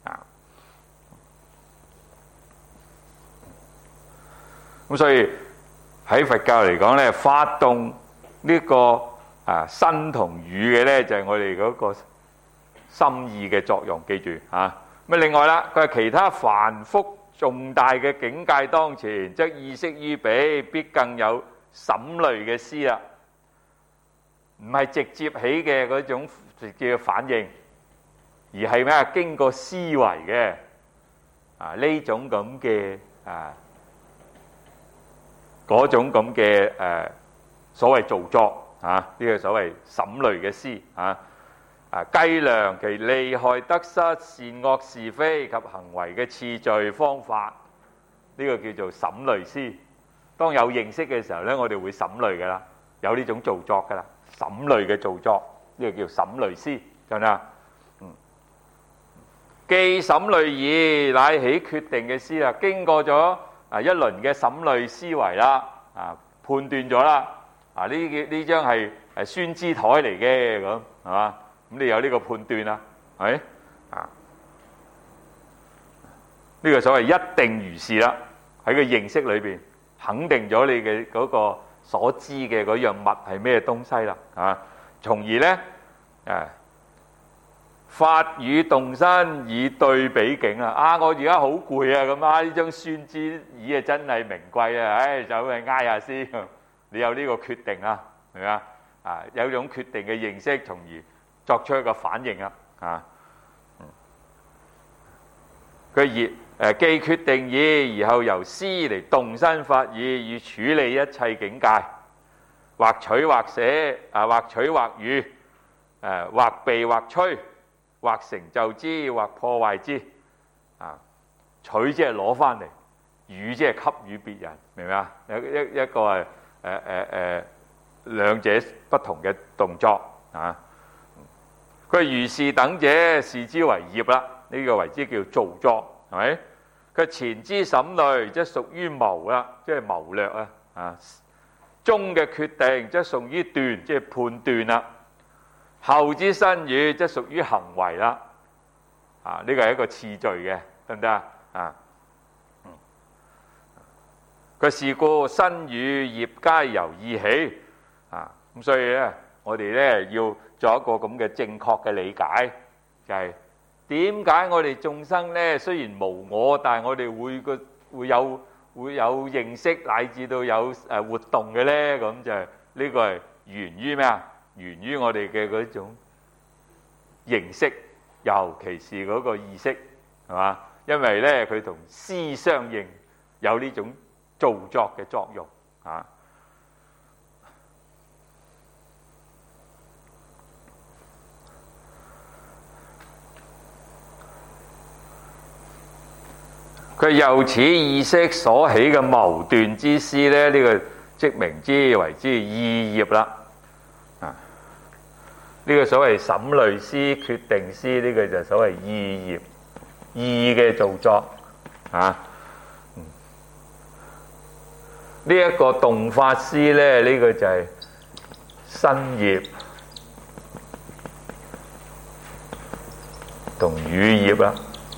咁所以喺佛教嚟講咧，發動呢個身同語嘅咧，就係我哋嗰個心意嘅作用，記住啊。咁另外啦，佢係其他繁複重大嘅境界當前，則意識於彼，必更有審慮嘅思啦。唔係直接起嘅嗰種直接嘅反應，而係咩？經過思維嘅呢種咁嘅嗰種咁嘅所謂造作呢個所謂審慮嘅思計量其利害得失、善惡是非及行為嘅次序方法，呢個叫做審慮思。當有認識嘅時候咧，我哋會審慮噶啦，有呢種造作噶啦。審慮嘅造作，呢個叫審慮思，得唔得？既審慮已，乃起決定嘅思啦。經過咗一輪嘅審慮思維啦，判斷咗啦，呢張係酸枝台嚟嘅，咁係嘛？咁你有呢個判斷啦，係咪？呢個所謂一定如是啦，喺個認識裏邊肯定咗你嘅嗰個所知嘅嗰樣物係咩東西啦，從而咧發語動身以對比境啦。我而家好攰啊，咁呢張酸枝椅真係名貴啊，走去挨下先。你有呢個決定啦，明唔明啊？有種決定嘅認識，從而作出一個反應啦。佢既決定已，而後由思嚟動身發意，以處理一切境界，或取或捨，或取或予，或避或摧，或成就之，或破壞之。取即係攞翻嚟，予即係給予別人，明唔明啊？一個係兩者不同嘅動作佢如是等者，視之為業啦。呢個為之叫造作，係咪？佢前之審慮，即係屬於謀啦，即係謀略中嘅決定，即係屬於斷，即係判斷啦。後之身語，即係屬於行為啦。呢個係一個次序嘅，得唔得啊？佢是故身語業皆由意起咁所以咧，我哋咧要做一個咁嘅正確嘅理解，就係點解我哋眾生咧雖然無我，但係我哋會有認識，乃至到有活動嘅咧，咁就係呢個係源於咩啊？源於我哋嘅嗰種認識，尤其是嗰個意識，係嘛？因為咧佢同思相應，有呢種造作嘅作用佢由此意識所起嘅謀斷之思咧，呢個即名之為之意業啦。呢個所謂審慮思、決定思，呢個就係所謂意業，意嘅造作呢一個動發思咧，呢個就係身業同語業啦。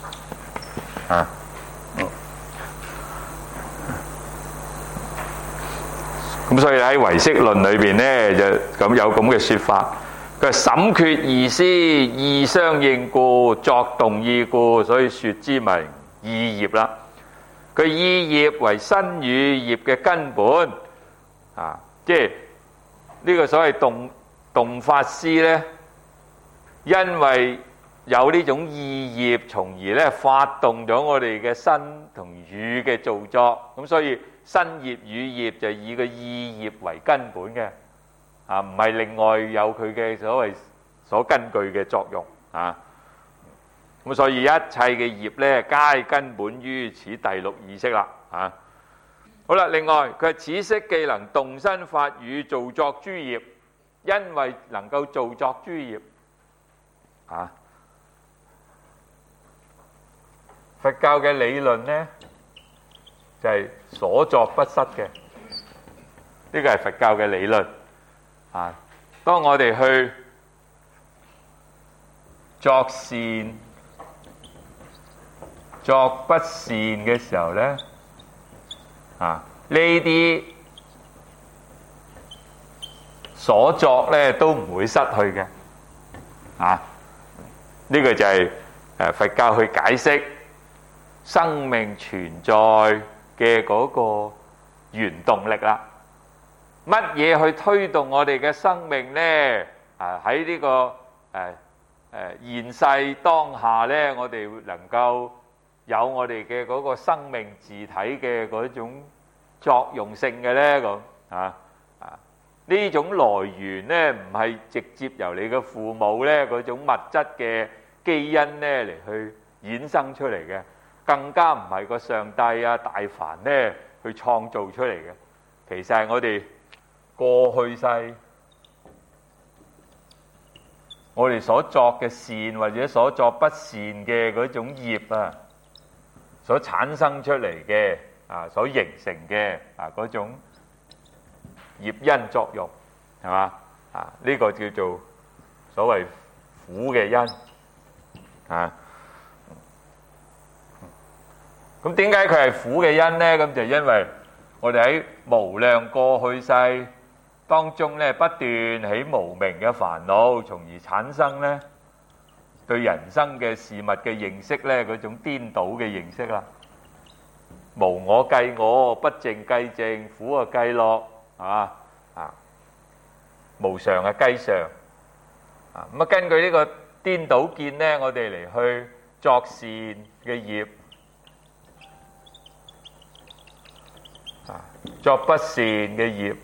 咁所以喺唯識論裏邊咧，就咁有咁嘅說法。佢審決意思，意相應故，作動意故，所以說之為意業啦。佢意業為身語業嘅根本， 即係呢個所謂動發絲咧，因為有呢種意業，從而咧發動咗我哋嘅身同語嘅造作，咁所以身業語業就以個意業為根本嘅，唔係另外有佢嘅所根據嘅作用咁所以一切嘅業咧，皆根本於此第六意識啦好啦，另外佢係此識既能動身發語造作諸業，因為能夠造作諸業佛教嘅理論呢，就係所作不失嘅，呢個係佛教嘅理論當我哋去作善作不善嘅時候呢，呢啲所作呢都唔會失去嘅呢個就係佛教去解釋生命存在嘅嗰個原動力啦。乜嘢去推動我哋嘅生命呢？喺呢個現世當下呢，我哋能夠有我哋嘅嗰個生命自體嘅嗰種作用性嘅呢？呢種來源呢，唔係直接由你嘅父母呢嗰種物質嘅基因呢嚟去衍生出嚟嘅，更加唔係個上帝大梵呢去創造出嚟嘅。其實係我哋過去世我哋所作嘅善或者所作不善嘅嗰種業所產生出嚟嘅所形成嘅嗰種業因作用係嘛呢個叫做所謂苦嘅因咁點解佢係苦嘅因呢？咁就因為我哋喺無量過去世當中咧，不斷起無明嘅煩惱，從而產生咧對人生嘅事物嘅認識咧嗰種顛倒嘅認識啦。無我計我，不淨計淨，苦計樂無常計常咁根據呢個顛倒見咧，我哋嚟去作善嘅業作不善嘅業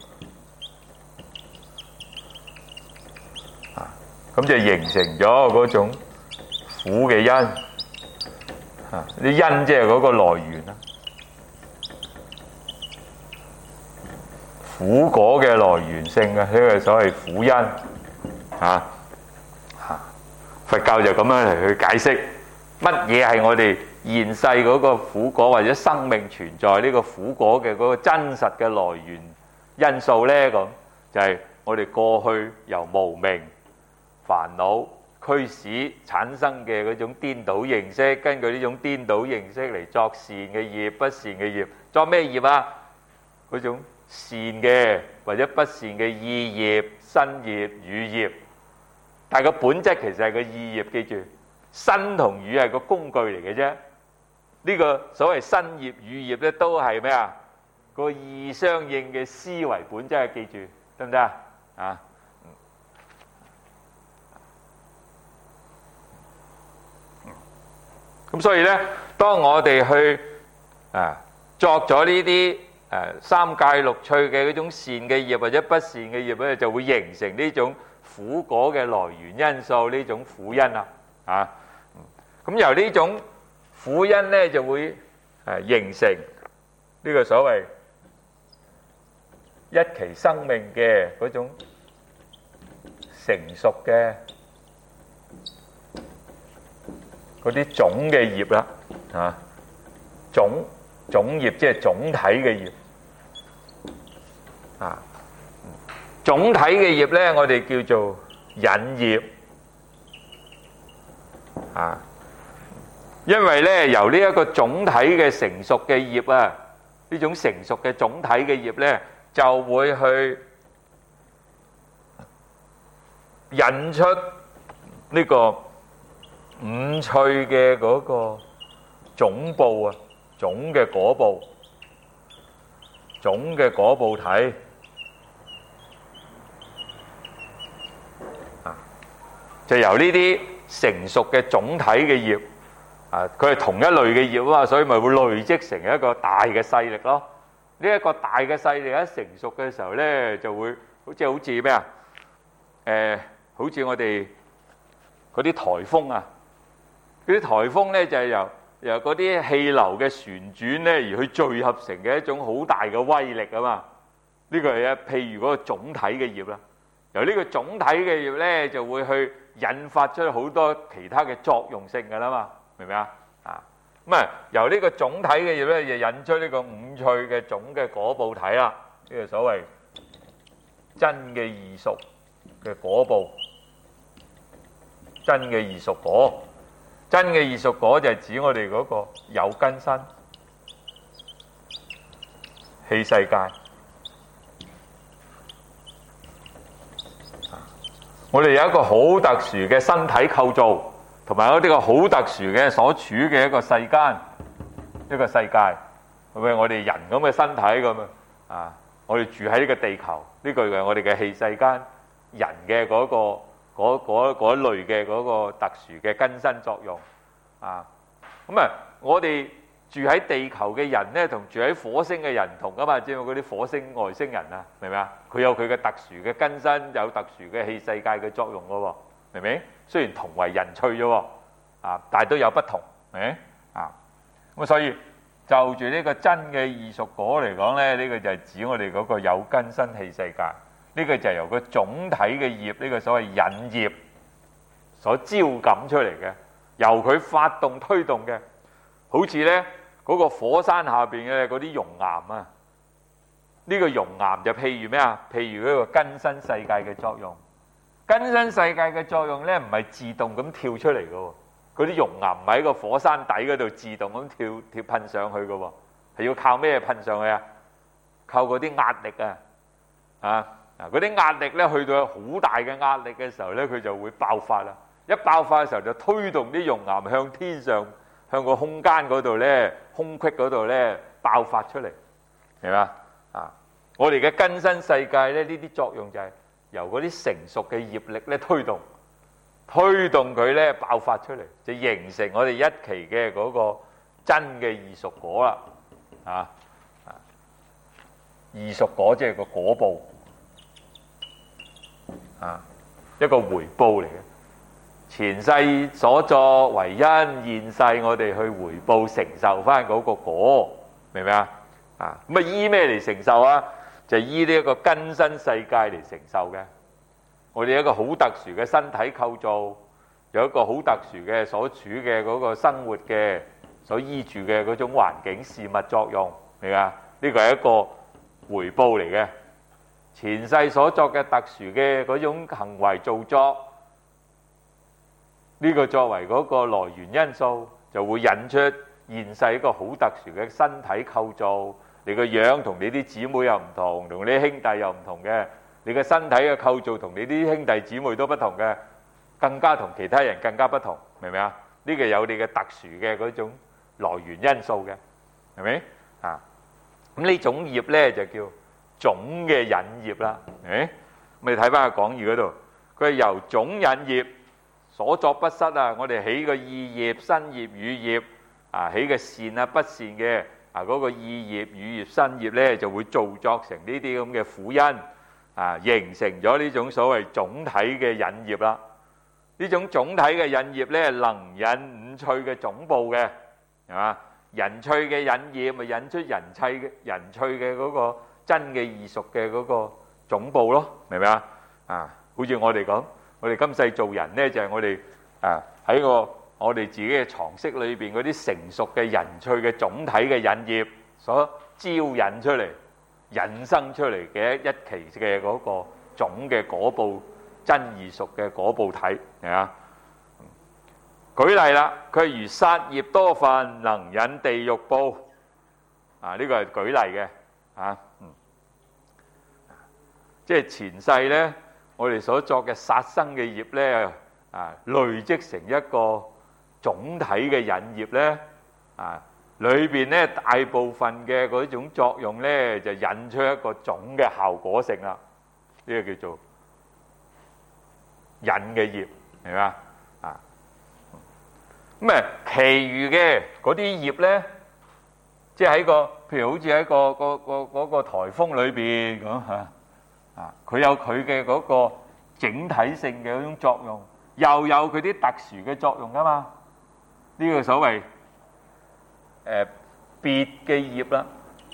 咁就形成咗嗰種苦嘅因啲因即係嗰個來源啦，苦果嘅來源性呢個所謂苦因佛教就咁樣嚟去解釋乜嘢係我哋現世嗰個苦果或者生命存在呢個苦果嘅嗰個真實嘅來源因素呢？咁就係我哋過去由無明煩惱驅使產生嘅嗰種顛倒認識，根據呢種顛倒認識嚟作善嘅業、不善嘅業。作咩業啊？嗰種善嘅或者不善嘅意業、身業、語業。但係個本質其實係個意業，記住，身同語係個工具嚟嘅啫。呢個所謂身業、語業咧，都係咩啊？個意相應嘅思維本質係記住，得唔得啊？咁所以咧，當我哋去作咗呢啲三界六趣嘅嗰種善嘅業或者不善嘅業咧，就會形成呢種苦果嘅來源因素，呢種苦因啦咁由呢種苦因咧，就會形成呢個所謂一期生命嘅嗰種成熟嘅嗰啲總嘅業啦，總業即係總體嘅業，總體嘅業咧，我哋叫做引業，因為咧由呢一個總體嘅成熟嘅業呢種成熟嘅總體嘅業咧，就會去引出呢個五趣嘅嗰個總報總嘅果報，總嘅果報體就由呢啲成熟嘅總體嘅葉啊，佢係同一類嘅葉啊嘛，所以咪會累積成一個大嘅勢力咯。呢一個大嘅勢力喺成熟嘅時候咧，就會好似咩啊？好似我哋嗰啲颱風啊，嗰啲颱風咧就係由嗰啲氣流嘅旋轉咧而去聚合成嘅一種好大嘅威力啊嘛。呢個係譬如嗰個總體嘅葉啦，由呢個總體嘅葉咧就會去引發出好多其他嘅作用性㗎啦嘛，明唔明啊？咁啊，由呢個總體嘅葉咧就引出呢個五趣嘅總嘅果報體啦，呢個所謂真嘅異熟嘅果報，真嘅異熟果，真嘅異熟果就係指我哋嗰個有根身器世界。我哋有一個好特殊嘅身體構造，同埋有呢個好特殊嘅所處嘅一個世間，一個世界，係咪我哋人咁嘅身體咁啊？我哋住喺呢個地球，呢個係我哋嘅器世間，人嘅嗰一類嘅嗰個特殊嘅根身作用啊。咁啊，我哋住喺地球嘅人咧，同住喺火星嘅人唔同噶嘛，即係嗰啲火星外星人啊，明唔明啊？佢有佢嘅特殊嘅根身，有特殊嘅器世界嘅作用噶喎，明唔明？雖然同為人趣啫喎，啊，但係都有不同，明唔明啊？咁所以就住呢個真嘅異熟果嚟講咧，呢個就係指我哋嗰個有根身器世界，呢個就係由個總體嘅葉，呢個所謂引葉所招感出嚟嘅，由佢發動推動嘅，好似咧嗰個火山下邊嘅嗰啲熔岩啊，呢個熔岩就譬如咩啊？譬如嗰個根身世界嘅作用。根身世界嘅作用咧，唔係自動咁跳出嚟嘅喎，嗰啲熔岩唔係喺個火山底嗰度自動咁跳噴上去嘅喎，係要靠咩噴上去啊？靠嗰啲壓力啊！嗰啲壓力咧，去到好大嘅壓力嘅時候咧，佢就會爆發啦。一爆發嘅時候就推動啲熔岩向天上，向個空間嗰度咧，空隙嗰度咧爆發出嚟，明嘛？啊！我哋嘅根身世界咧，呢啲作用就係由嗰啲成熟嘅業力咧推動佢咧爆發出嚟，就形成我哋一期嘅嗰個真嘅異熟果啦。異熟果即係個果報一個回報嚟嘅。前世所作為因，現世我哋去回報承受翻嗰個果，明唔明啊？咁啊依咩嚟承受啊？就依呢一個根身世界嚟承受嘅。我哋一個好特殊嘅身體構造，有一個好特殊嘅所處嘅嗰個生活嘅所依住嘅嗰種環境事物作用，明啊？呢個係一個回報嚟嘅。前世所作嘅特殊嘅嗰種行為造作，呢個作為嗰個來源因素，就會引出現世一個好特殊嘅身體構造。你個樣同你啲姊妹又唔同，同你啲兄弟又唔同嘅。你嘅身體嘅構造同你啲兄弟姊妹都不同嘅，更加同其他人更加不同，明唔明啊？呢個有你嘅特殊嘅嗰種來源因素嘅，係咪啊？咁呢種業咧就叫總嘅引業啦，係咪？咁你睇翻個講義嗰度，佢係由總引業所作不失啊！我哋起個意業、身業、語業啊，起嘅善啊、不善嘅嗰個意業、語業、身業咧，就會造作成呢啲咁嘅苦因。形成咗呢種所謂總體嘅引業啦。呢種總體嘅引業咧，能引五趣嘅總報嘅，係嘛？人趣嘅引業咪引出人趣嘅嗰個真嘅異熟嘅嗰個總報咯，明唔明啊？好似我哋咁，我哋今世做人咧，就係我哋喺我哋自己嘅常識裏邊嗰啲成熟嘅人趣嘅總體嘅引業所招引出嚟。引生出嚟嘅一期嘅嗰個總嘅果報真異熟嘅果報體，係嘛？舉例啦，佢如殺業多份，能引地獄報。呢個係舉例嘅，即係前世咧，我哋所作嘅殺生嘅業咧，累積成一個總體嘅引業咧，裏邊咧大部分嘅嗰種作用咧，就引出一個總嘅效果性啦。呢個叫做引嘅業， 明嘛？啊，咁啊，其餘嘅嗰啲葉咧，即係喺個，譬如好似喺嗰個颱風裏邊咁嚇，啊，佢有佢嘅嗰個整體性嘅嗰種作用，又有佢啲特殊嘅作用噶嘛。呢個所謂別嘅葉啦，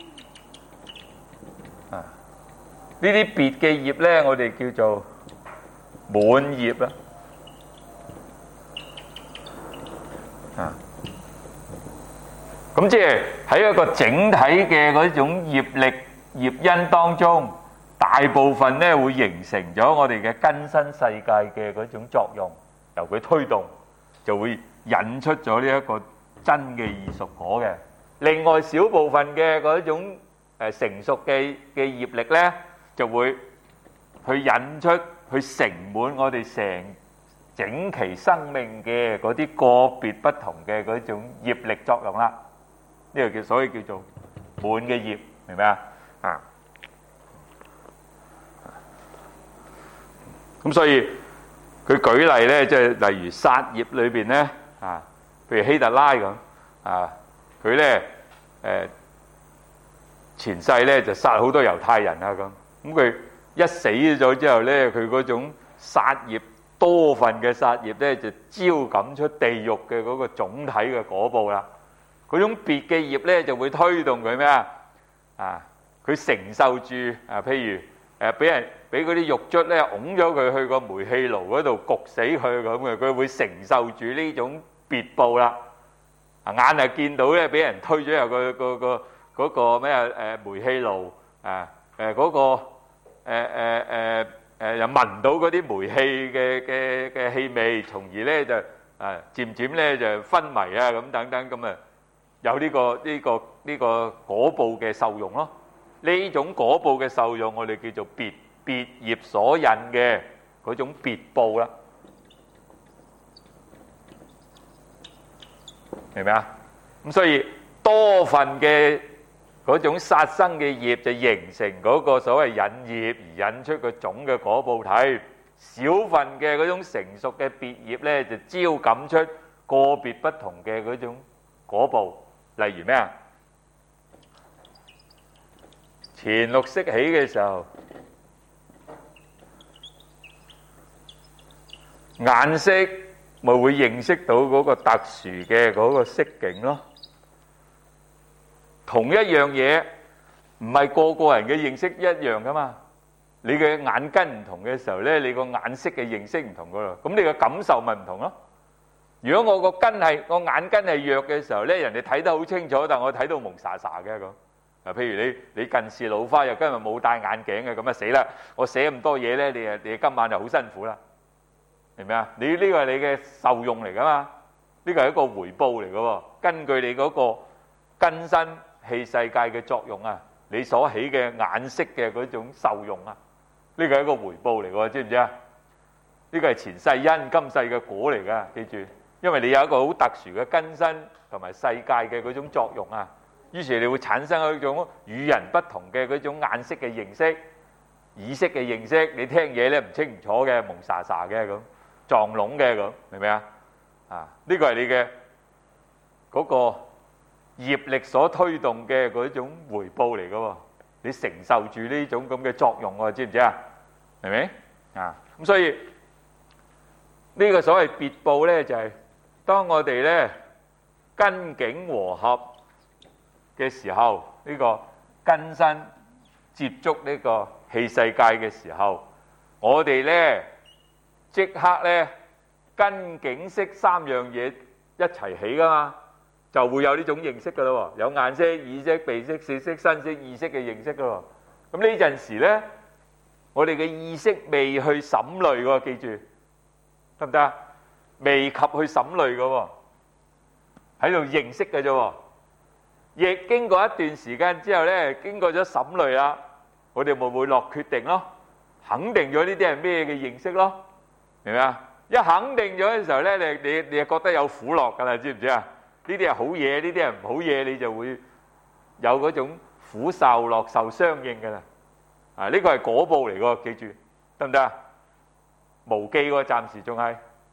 啊，呢啲別嘅葉咧，我哋叫做滿葉啦，啊，咁即係喺一個整體嘅嗰種葉力葉因當中，大部分咧會形成咗我哋嘅根身世界嘅嗰種作用，由佢推動就會引出咗呢一個真嘅異熟果嘅。另外少部分嘅嗰種成熟嘅業力咧，就會去引出去成滿我哋整期生命嘅嗰啲個別不同嘅嗰種業力作用啦。呢個所以叫做滿嘅業，明唔明啊？啊，咁所以佢舉例咧，即係例如殺業裏邊咧，啊，譬如希特拉咁，啊，佢咧前世咧就殺好多猶太人啊咁佢一死咗之後咧，佢嗰種殺業多份嘅殺業咧，就招感出地獄嘅嗰個總體嘅果報啦。嗰種別嘅業咧，就會推動佢咩啊？啊，佢承受住啊，譬如俾嗰啲獄卒咧拱咗佢去個煤氣爐嗰度焗死佢咁嘅，佢會承受住呢種別報啦。啊，眼係見到咧，俾人推咗入嗰個咩煤氣爐啊，嗰個又聞到嗰啲煤氣嘅氣味，從而咧就漸漸咧就昏迷啊咁等等咁啊，有呢個果報嘅受用咯。呢種果報嘅受用，我哋叫做別業所引嘅嗰種別報啦，明唔明啊？咁所以多份嘅嗰種殺生嘅業就形成嗰個所謂引業，而引出個總嘅果報體。少份嘅嗰種成熟嘅別業咧，就招感出個別不同嘅嗰種果報。例如咩啊？前六識起嘅時候，眼識咪會認識到嗰個特殊嘅嗰個色境咯。同一樣嘢唔係個個人嘅認識一樣噶嘛。你嘅眼根唔同嘅時候咧，你個眼識嘅認識唔同噶咯。咁你嘅感受咪唔同咯。如果我個眼根係弱嘅時候咧，人哋睇得好清楚，但我睇到蒙查查嘅咁。譬如你近視老花又今日冇戴眼鏡嘅，咁啊死啦！我寫咁多嘢咧，你今晚就好辛苦啦，明唔明啊？你呢個係你嘅受用嚟噶嘛？呢個係一個回報嚟噶喎。根據你嗰個根身器世界嘅作用啊，你所起嘅眼識嘅嗰種受用啊，呢個係一個回報嚟㗎，知唔知啊？呢個係前世因今世嘅果嚟噶，記住，因為你有一個好特殊嘅根身同埋世界嘅嗰種作用啊。於是你會產生一種與人不同嘅嗰種眼識嘅認識、耳識嘅認識。你聽嘢咧唔清唔楚嘅，蒙查查嘅咁，撞聾嘅咁，明唔明啊？啊，呢個係你嘅嗰個業力所推動嘅嗰種回報嚟㗎喎。你承受住呢種咁嘅作用喎，知唔知啊？明唔明啊？咁所以呢個所謂別報咧，就係當我哋咧根境和合嘅時候，呢個根身接觸呢個器世界嘅時候，我哋咧即刻咧根境識三樣嘢一齊起噶嘛，就會有呢種認識噶咯喎，有眼識、耳識、鼻識、舌識、身識、意識嘅認識噶喎。咁呢陣時咧，我哋嘅意識未去審慮喎，記住得唔得啊？未及去審慮噶喎，喺度認識嘅啫喎。亦經過一段時間之後咧，經過咗審慮啦，我哋咪會落決定咯，肯定咗呢啲係咩嘅認識咯，明唔明啊？一肯定咗嘅時候咧，你就覺得有苦樂噶啦，知唔知啊？呢啲係好嘢，呢啲係唔好嘢，你就會有嗰種苦受樂受相應噶啦。啊，呢個係果報嚟噶，記住得唔得啊？無記喎，暫時仲係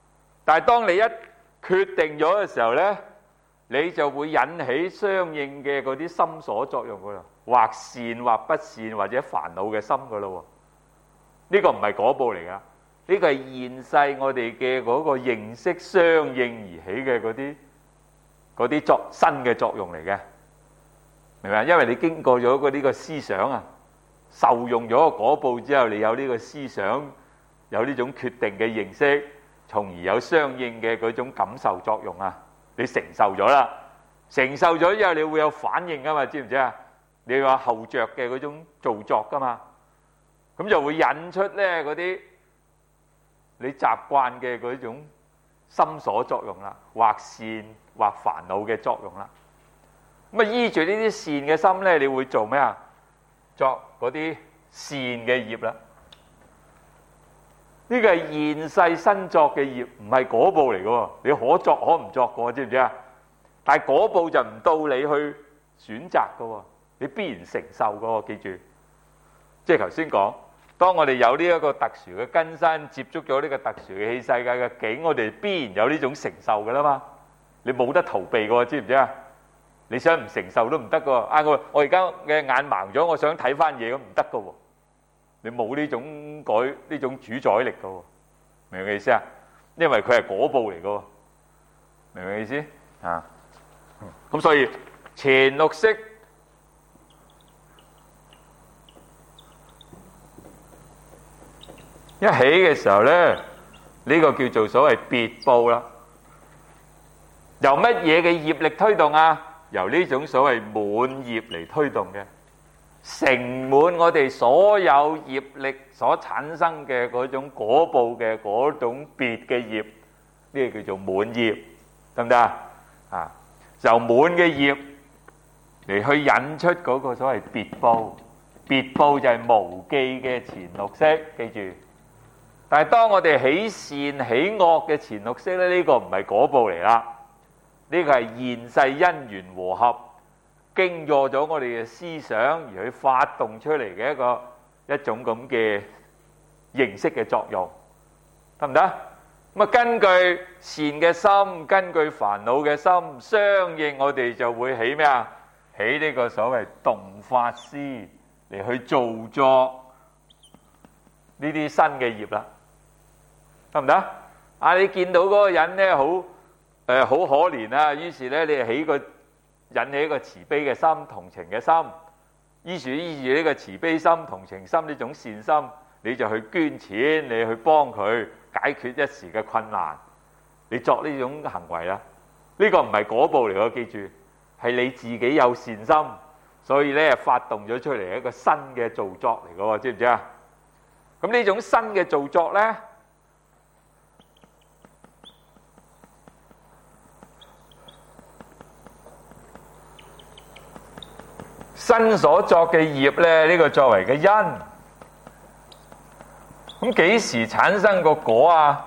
但係當你一決定咗嘅時候咧，你就會引起相應嘅嗰啲心所作用噶啦，或善或不善或者煩惱嘅心噶咯。呢個唔係果報嚟噶，呢個係現世我哋嘅嗰個認識相應而起嘅嗰啲新嘅作用嚟嘅，明白？因為你經過咗呢個思想啊，受用咗個果報之後，你有呢個思想，有呢種決定嘅認識，從而有相應嘅嗰種感受作用啊。你承受咗啦，承受咗之後，你會有反應噶嘛？知唔知啊？你話後着嘅嗰種造作噶嘛？咁就會引出咧嗰啲你習慣嘅嗰種心所作用啦，或善或煩惱嘅作用啦。咁啊，依住呢啲善嘅心咧，你會做咩啊？作嗰啲善嘅業啦。呢個係現世新作嘅業，唔係果報嚟嘅喎。你可作可唔作嘅，知唔知啊？但係果報就唔到你去選擇嘅喎，你必然承受嘅喎。記住，即係頭先講，當我哋有呢一個特殊嘅根身，接觸咗呢個特殊嘅器世界嘅境，我哋必然有呢種承受嘅啦嘛。你冇得逃避嘅喎，知唔知啊？你想唔承受都唔得嘅喎。啊，我而家嘅眼盲咗，我想睇翻嘢咁唔得嘅喎。你冇呢種主宰力嘅喎，明唔明意思啊？因為佢係果報嚟嘅喎，明唔明意思啊？咁所以前六識一起嘅時候咧，呢個叫做所謂別報啦。由乜嘢嘅業力推動啊？由呢種所謂滿業嚟推動嘅。成滿我哋所有業力所產生嘅嗰種果報嘅嗰種別嘅業，呢個叫做滿業，得唔得啊？啊，由滿嘅業嚟去引出嗰個所謂別報，別報就係無記嘅前六識，記住。但係當我哋起善起惡嘅前六識咧，呢個唔係果報嚟啦，呢個係現世因緣和合。經過咗我哋嘅思想而去發動出嚟嘅一種咁嘅認識嘅作用，得唔得？咁啊，根據善嘅心，根據煩惱嘅心，相應我哋就會起咩啊？起呢個所謂動發思嚟去造作呢啲新嘅業啦，得唔得？啊，你見到嗰個人咧好可憐啊，於是咧你引起一個慈悲嘅心、同情嘅心，依住呢個慈悲心、同情心呢種善心，你就去捐錢，你去幫佢解決一時嘅困難，你作呢種行為啦。呢個唔係果報嚟嘅，記住，係你自己有善心，所以咧發動咗出嚟一個新嘅造作嚟嘅，知唔知啊？咁呢種新嘅造作咧，新所作嘅業咧，呢個作為嘅因，咁幾時產生個果啊？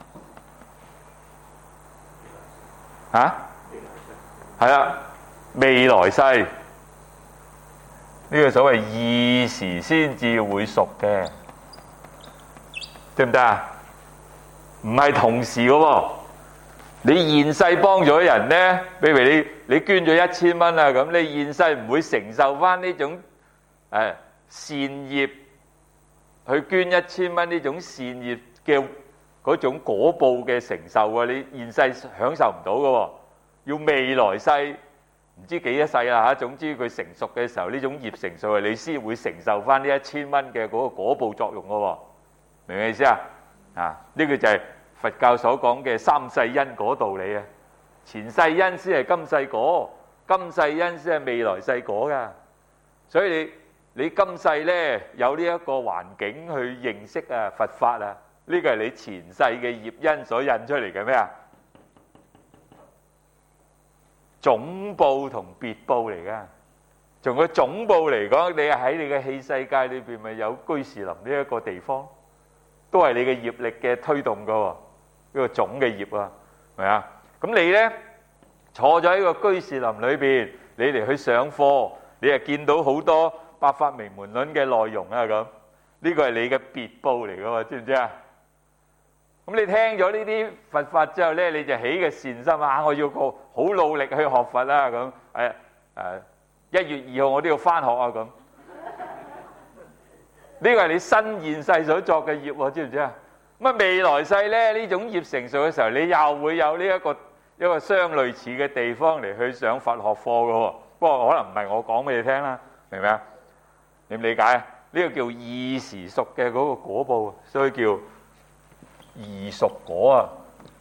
啊，係啦，未來世呢個所謂二時先至會熟嘅，得唔得啊？唔係同時嘅喎。你現世幫咗人呢，比如你捐咗1000蚊啊，咁你現世唔會承受翻呢種善業去捐1000蚊呢種善業嘅嗰種果報嘅承受啊，你現世享受唔到嘅喎，要未來世唔知幾多世啦嚇，總之佢成熟嘅時候，呢種業成熟啊，你先會承受翻呢1000蚊嘅嗰個果報作用嘅喎，明唔明意思啊？啊，呢個就係佛教所講嘅三世因果道理啊，前世因先係今世果，今世因先係未來世果噶。所以你今世咧有呢一個環境去認識啊佛法啊，呢個係你前世嘅業因所引出嚟嘅咩啊？總報同別報嚟噶。從個總報嚟講，你喺你嘅器世界裏邊咪有居士林呢一個地方，都係你嘅業力嘅推動噶喎。呢個總嘅業啊，係咪啊？咁你咧坐咗喺個居士林裏邊，你嚟去上課，你係見到好多百法明門論嘅內容啊咁。呢個係你嘅別報嚟嘅喎，知唔知啊？ 咁你聽咗呢啲佛法之後咧，你就起嘅善心啊！我要個好努力去學佛啦，咁1月2號我都要返學啊！咁呢個係你新現世所作嘅業喎，知唔知啊？咁未來世咧，呢種業成熟嘅時候，你又會有呢一個相類似嘅地方嚟去上佛學課嘅喎。不過可能唔係我講俾你聽啦，明唔明啊？你唔理解啊？呢個叫異時熟嘅嗰個果報，所以叫異熟果啊！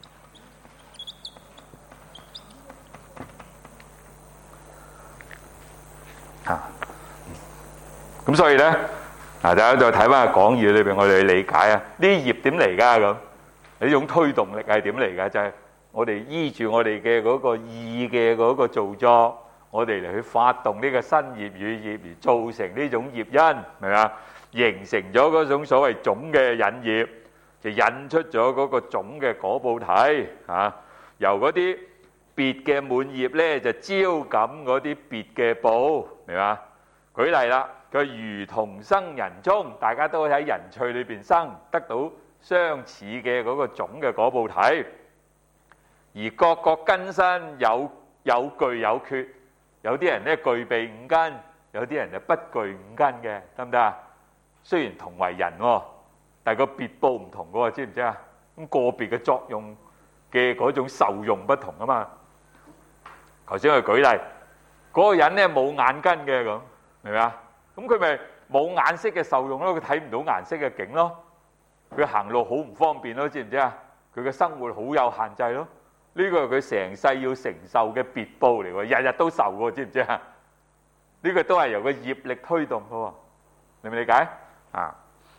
咁所以咧，大家再睇翻個講義裏邊，我哋去理解啊，呢啲業點嚟㗎？咁呢種推動力係點嚟㗎？就係我哋依住我哋嘅嗰個意嘅嗰個造作，我哋嚟去發動呢個新業與業，而造成呢種業因，明嘛？形成咗嗰種所謂種嘅引業，就引出咗嗰個種嘅果報體啊。由嗰啲別嘅滿業咧，就招感嗰啲別嘅報，明嘛？舉例啦，佢如同生人中，大家都喺人趣裏邊生，得到相似嘅嗰個種嘅果報體，而各個根身有具有缺，有啲人咧具備5根，有啲人就不具5根嘅，得唔得啊？雖然同為人喎，但係個別報唔同嘅喎，知唔知啊？咁個別嘅作用嘅嗰種受用不同啊嘛。頭先我舉例，嗰個人咧冇眼根嘅咁，明唔明啊？咁佢咪冇顏色嘅受用咯，佢睇唔到顏色嘅景咯，佢行路好唔方便咯，知唔知啊？佢嘅生活好有限制咯，呢個係佢成世要承受嘅別報嚟喎，日日都受喎，知唔知啊？呢個都係由個業力推動嘅喎，明唔理解啊？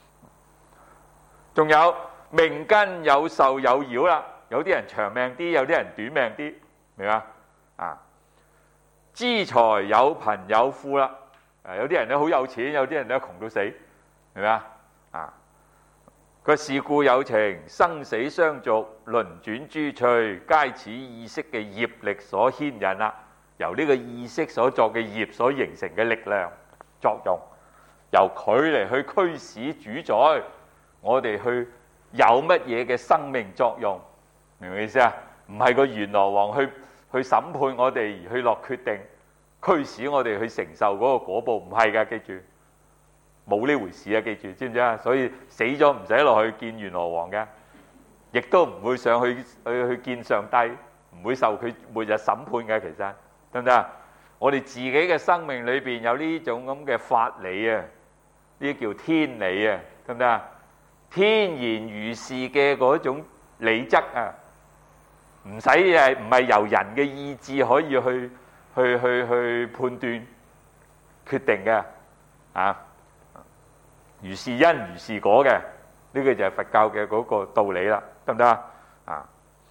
仲有命根有壽有擾啦，有啲人長命啲，有啲人短命啲，明嘛？啊，資財有貧有富啦，有啲人咧好有錢，有啲人咧窮到死，明嘛？啊，個事故有情，生死相續，輪轉諸趣，皆此意識嘅業力所牽引啦。由呢個意識所作嘅業所形成嘅力量作用，由佢嚟去驅使主宰我哋去有乜嘢嘅生命作用，明唔明意思啊？唔係個閻羅王去審判我哋而去落決定，驅使我哋去承受嗰個果報，唔係㗎，記住，冇呢回事啊！記住，知唔知啊？所以死咗唔使落去見閻羅王嘅，亦都唔會上去見上帝，唔會受佢末日審判嘅，其實得唔得啊？我哋自己嘅生命裏邊有呢種咁嘅法理啊，呢啲叫天理啊，得唔得啊？天然如是嘅嗰種理則啊，唔係由人嘅意志可以去判斷決定嘅啊，如是因如是果嘅，呢個就係佛教嘅嗰個道理啦，得唔得啊？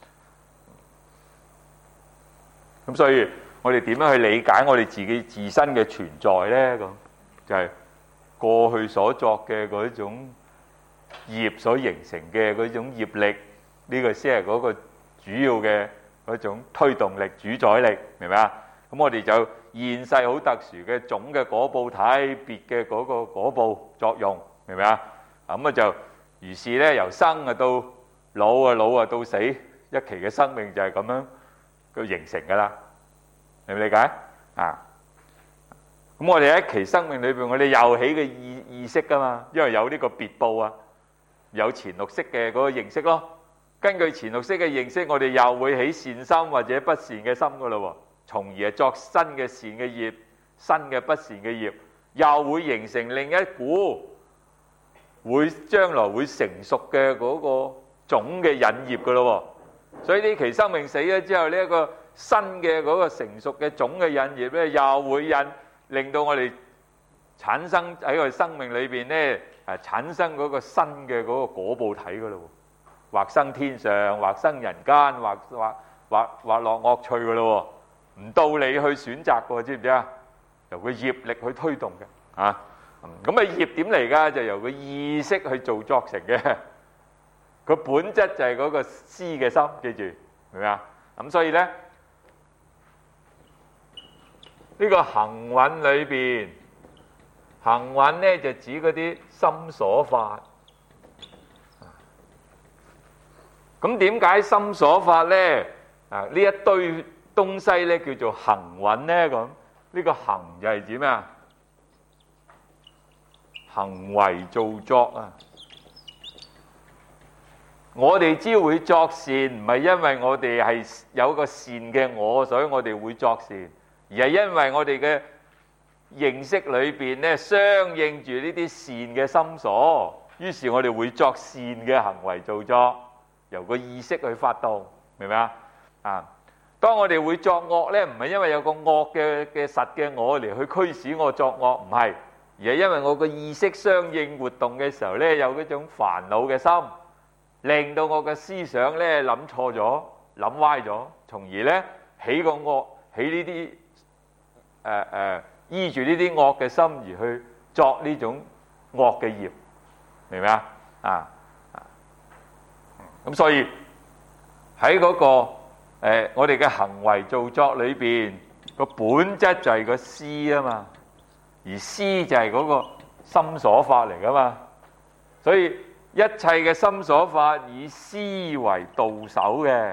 咁所以我哋點樣去理解我哋自己自身嘅存在呢？咁就係過去所作嘅嗰種業所形成嘅嗰種業力，呢個先係嗰個主要嘅嗰種推動力、主宰力，明唔明啊？咁我哋就現世好特殊嘅種嘅果報體，別嘅嗰個果報作用，明唔明啊？咁啊就如是咧，由生啊到老啊，老啊到死，一期嘅生命就係咁樣佢形成噶啦，明唔理解啊？咁我哋喺一期生命裏邊，我哋又起嘅意識噶嘛，因為有呢個別報啊，有前六識嘅嗰個認識咯。根據前六識嘅認識，我哋又會起善心或者不善嘅心噶咯，從而作新嘅善嘅業，新嘅不善嘅業，又會形成另一股會將來會成熟嘅嗰個種嘅引業噶咯。所以呢期生命死咗之後，呢一個新嘅嗰個成熟嘅種嘅引業咧，又會令到我哋產生喺個生命裏邊咧，產生嗰個新嘅嗰個果報體噶咯，或生天上，或生人間，或落惡趣噶咯，唔到你去選擇喎，知唔知啊？由個業力去推動嘅，啊，咁啊業點嚟噶？就由個意識去做作成嘅，個本質就係嗰個思嘅心，記住，明唔明啊？咁所以咧，呢個行蘊裏邊，行蘊咧就指嗰啲心所法。 咁點解心所法咧？呢一堆東西咧叫做行蘊咧？咁呢個行就係指咩啊？行為造作啊！我哋只會作善，唔係因為我哋係有個善嘅我，所以我哋會作善，而係因為我哋嘅認識裏邊咧，相應住呢啲善嘅心所，於是我哋會作善嘅行為造作，由個意識去發動，明唔明啊？當我哋會作惡咧，唔係因為有個惡嘅實嘅我嚟去驅使我作惡，唔係，而係因為我個意識相應活動嘅時候咧，有嗰種煩惱嘅心，令到我嘅思想咧諗錯咗、諗歪咗，從而咧起個惡，起呢啲依住呢啲惡嘅心而去作呢種惡嘅業，明唔明啊？咁所以喺嗰個我哋嘅行為造作裏邊，個本質就係個思啊嘛，而思就係嗰個心所法嚟噶嘛，所以一切嘅心所法以思為導首嘅。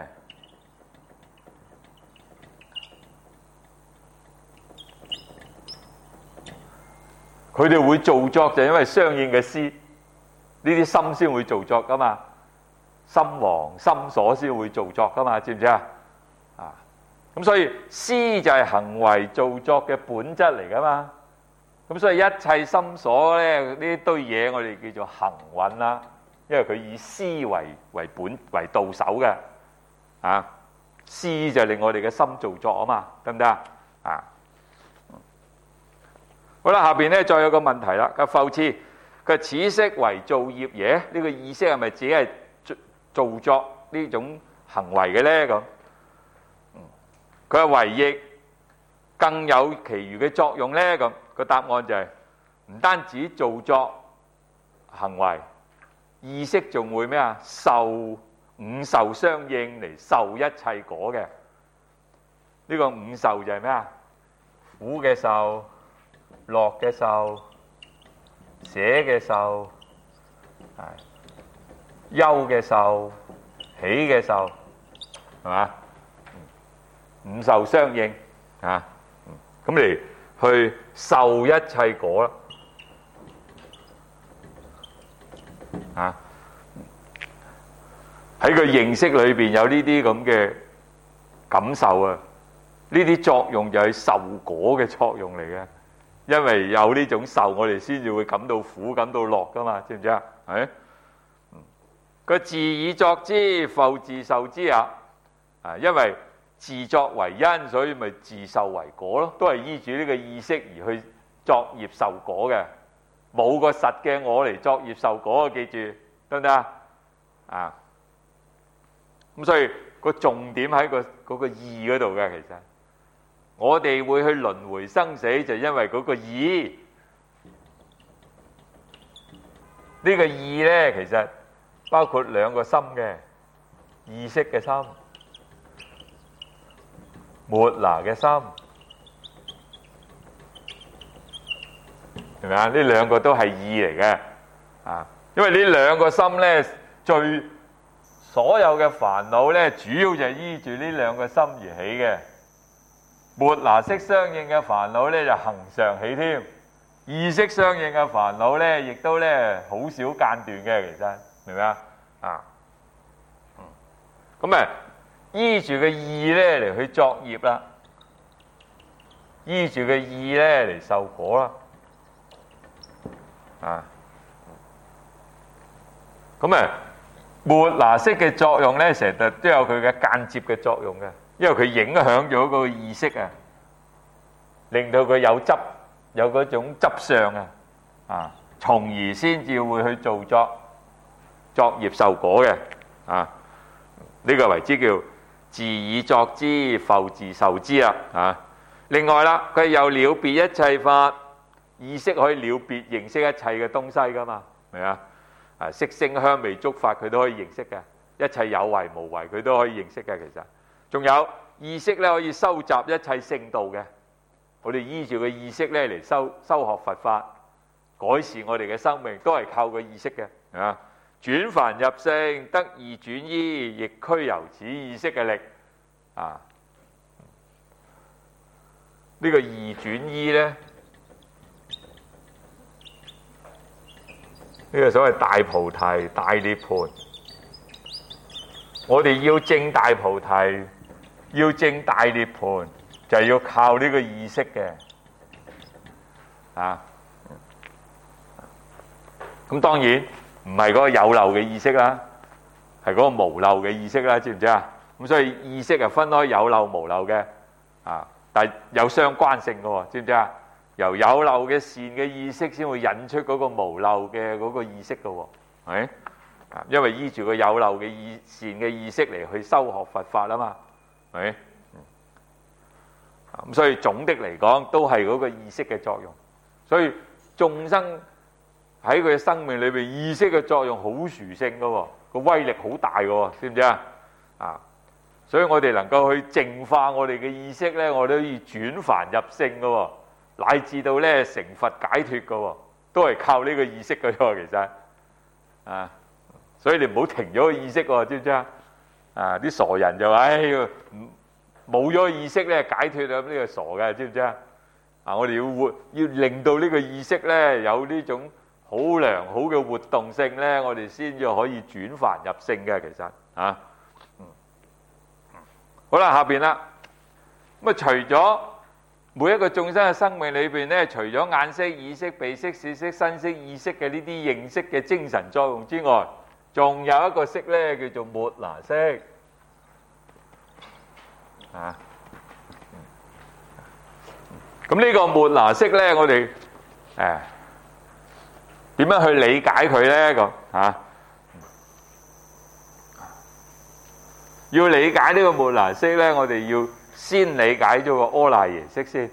佢哋會造作就因為相應嘅思，呢啲心先會造作噶嘛，心王心所先會造作噶嘛，知唔知啊？咁所以思就係行為造作嘅本質嚟噶嘛，咁所以一切心所咧呢堆嘢我哋叫做行蘊啦，因為佢以思為本為導首嘅，思就令我哋嘅心造作啊嘛，得唔得啊？好啦，下邊咧再有個問題啦。個復次，佢此識為造業耶？呢個意識係咪自己係造作呢種行為嘅咧？咁，佢係為亦更有其餘嘅作用咧？咁個答案就係唔單止造作行為，意識仲會咩啊？受五受相應嚟受一切果嘅。呢個五受就係咩啊？苦嘅受、樂嘅受、捨嘅受、憂嘅受、喜嘅受，係嘛？五受相應啊，咁嚟去受一切果啦，喺個認識裏邊有呢啲咁嘅感受啊，呢啲作用就係受果嘅作用嚟嘅。因為有呢種受，我哋先至會感到苦、感到樂噶嘛，知唔知啊？係，佢自以作之，復自受之也。因為自作為因，所以咪自受為果咯，都係依住呢個意識而去作業受果嘅，冇個實嘅我嚟作業受果，記住得唔得啊？咁所以個重點喺嗰個意嗰度嘅，其實。我哋會去輪迴生死，就因為嗰個意。呢個意咧，其實包括兩個心嘅意識嘅心、末那嘅心，係咪啊？呢兩個都係意嚟嘅啊！因為呢兩個心咧，所有嘅煩惱咧，主要就係依住呢兩個心而起嘅。末那識相應嘅煩惱咧就恆常起添，意識相應嘅煩惱咧亦都咧好少間斷嘅，其實明唔明啊？咁依住個意咧嚟去作業啦，依住個意咧嚟受果啦，咁末那識嘅作用咧，成日都有佢嘅間接嘅作用嘅。因為佢影響咗個意識啊，令到佢有嗰種執相啊，從而先至會去作業受果嘅呢個為之叫自以作之，復自受之啊。另外啦，佢有了別一切法，意識可以了別認識一切嘅東西噶嘛，明啊？色聲香味觸法佢都可以認識嘅，一切有為無為佢都可以認識嘅，其實。仲有意識咧，可以收集一切聖道嘅。我哋依住個意識咧嚟修學佛法，改善我哋嘅生命，都係靠個意識嘅。 轉凡入聖，得二轉依，亦俱由此意識嘅力啊！呢個二轉依咧，呢個所謂大菩提、大涅槃，我哋要證大菩提，要證大涅槃，就係要靠呢個意識嘅啊！咁當然唔係嗰個有漏嘅意識啦，係嗰個無漏嘅意識啦，知唔知啊？咁所以意識係分開有漏無漏嘅啊，但係有相關性嘅喎，知唔知啊？由有漏嘅善嘅意識先會引出嗰個無漏嘅嗰個意識嘅喎，係咪？啊，因為依住個有漏嘅善嘅意識嚟去修學佛法啊嘛，係咪？咁所以總的嚟講都係嗰個意識嘅作用，所以眾生喺佢嘅生命裏邊，意識嘅作用好殊勝嘅喎，個威力好大嘅喎，知唔知啊？啊，所以我哋能夠去淨化我哋嘅意識咧，我哋都要轉凡入聖嘅喎，乃至到咧成佛解脫嘅喎，都係靠呢個意識嘅喎，其實啊，所以你唔好停咗個意識喎，知唔知啊？啊，啲傻人就話：哎，冇咗意識咧，解脫啊！呢個傻嘅，知唔知啊？啊，我哋要令到呢個意識咧有呢種好良好嘅活動性咧，我哋先至可以轉凡入聖嘅。其實啊，好啦，下邊啦。咁啊，除咗每一個眾生嘅生命裏邊咧，除咗眼識、耳識、鼻識、舌識、身識、意識嘅呢啲認識嘅精神作用之外，仲有一個識咧，叫做末那識啊。咁呢個末那識咧，我哋點樣去理解佢咧？咁啊，要理解呢個末那識咧，我哋要先理解咗個阿賴耶識先。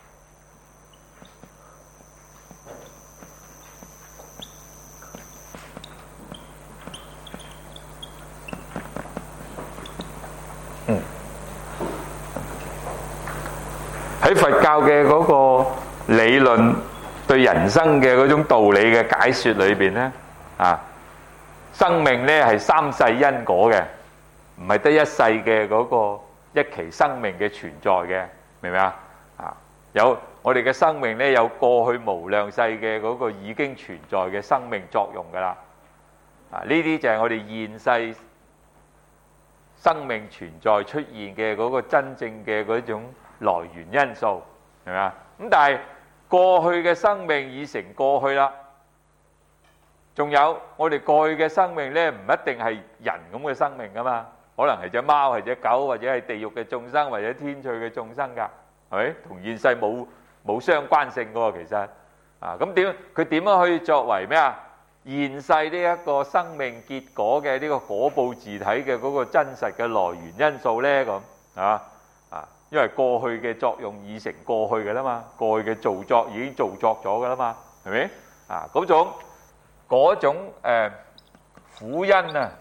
喺佛教嘅嗰個理論對人生嘅嗰種道理嘅解說裏邊咧，啊，生命咧係三世因果嘅，唔係得一世嘅嗰個一期生命嘅存在嘅，明唔明啊？啊，有我哋嘅生命咧，有過去無量世嘅嗰個已經存在嘅生命作用噶啦，啊，呢啲就係我哋現世生命存在出現嘅嗰個真正嘅嗰種來源因素，係咪啊？咁但係過去嘅生命已成過去啦，仲有我哋過去嘅生命咧，唔一定係人咁嘅生命噶嘛，可能係隻貓，係隻狗，或者係地獄嘅眾生，或者天趣嘅眾生噶，係咪？同現世冇相關性噶喎，其實啊，咁佢點樣可以作為咩啊？現世呢一個生命結果嘅呢個果報自體嘅嗰個真實嘅來源因素咧，咁啊？因為過去嘅作用已成過去嘅啦嘛，過去嘅造作已經造作咗嘅啦嘛，係咪？啊，嗰種苦因啊，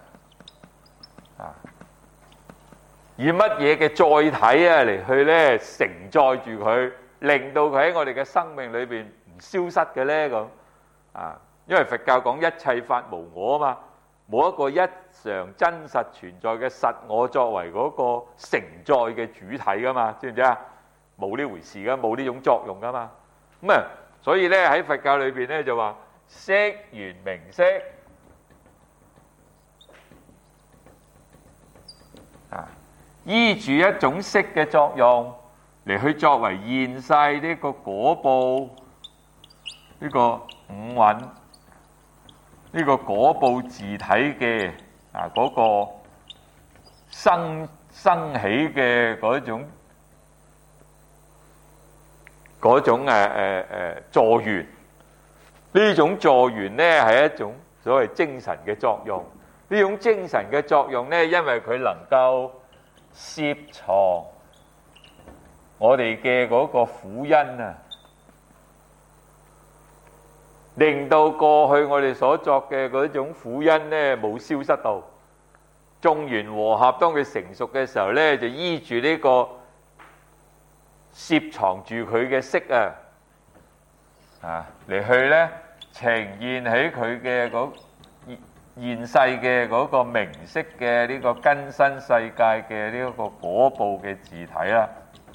以乜嘢嘅載體啊嚟去咧承載住佢，令到佢喺我哋嘅生命裏邊唔消失嘅咧咁啊？因為佛教講一切法無我啊嘛，冇一個一常真實存在嘅實我作為嗰個承載嘅主體噶嘛，知唔知啊？冇呢回事噶，冇呢種作用噶嘛。咁啊，所以咧喺佛教裏邊咧就話識緣名色啊，依住一種識嘅作用嚟去作為現世呢個果報，呢個五蘊，呢個果報自體嘅嗰個生起嘅嗰種助緣，呢種助緣咧係一種所謂精神嘅作用。呢種精神嘅作用咧，因為佢能夠攝藏我哋嘅嗰個苦因啊，令到過去我哋所作嘅嗰種苦因咧冇消失到。眾緣和合，當佢成熟嘅時候咧，就依住呢個攝藏住佢嘅色嚟去咧呈現喺佢嘅現世嘅嗰個名色嘅呢個根身世界嘅呢一個果報嘅自體啦。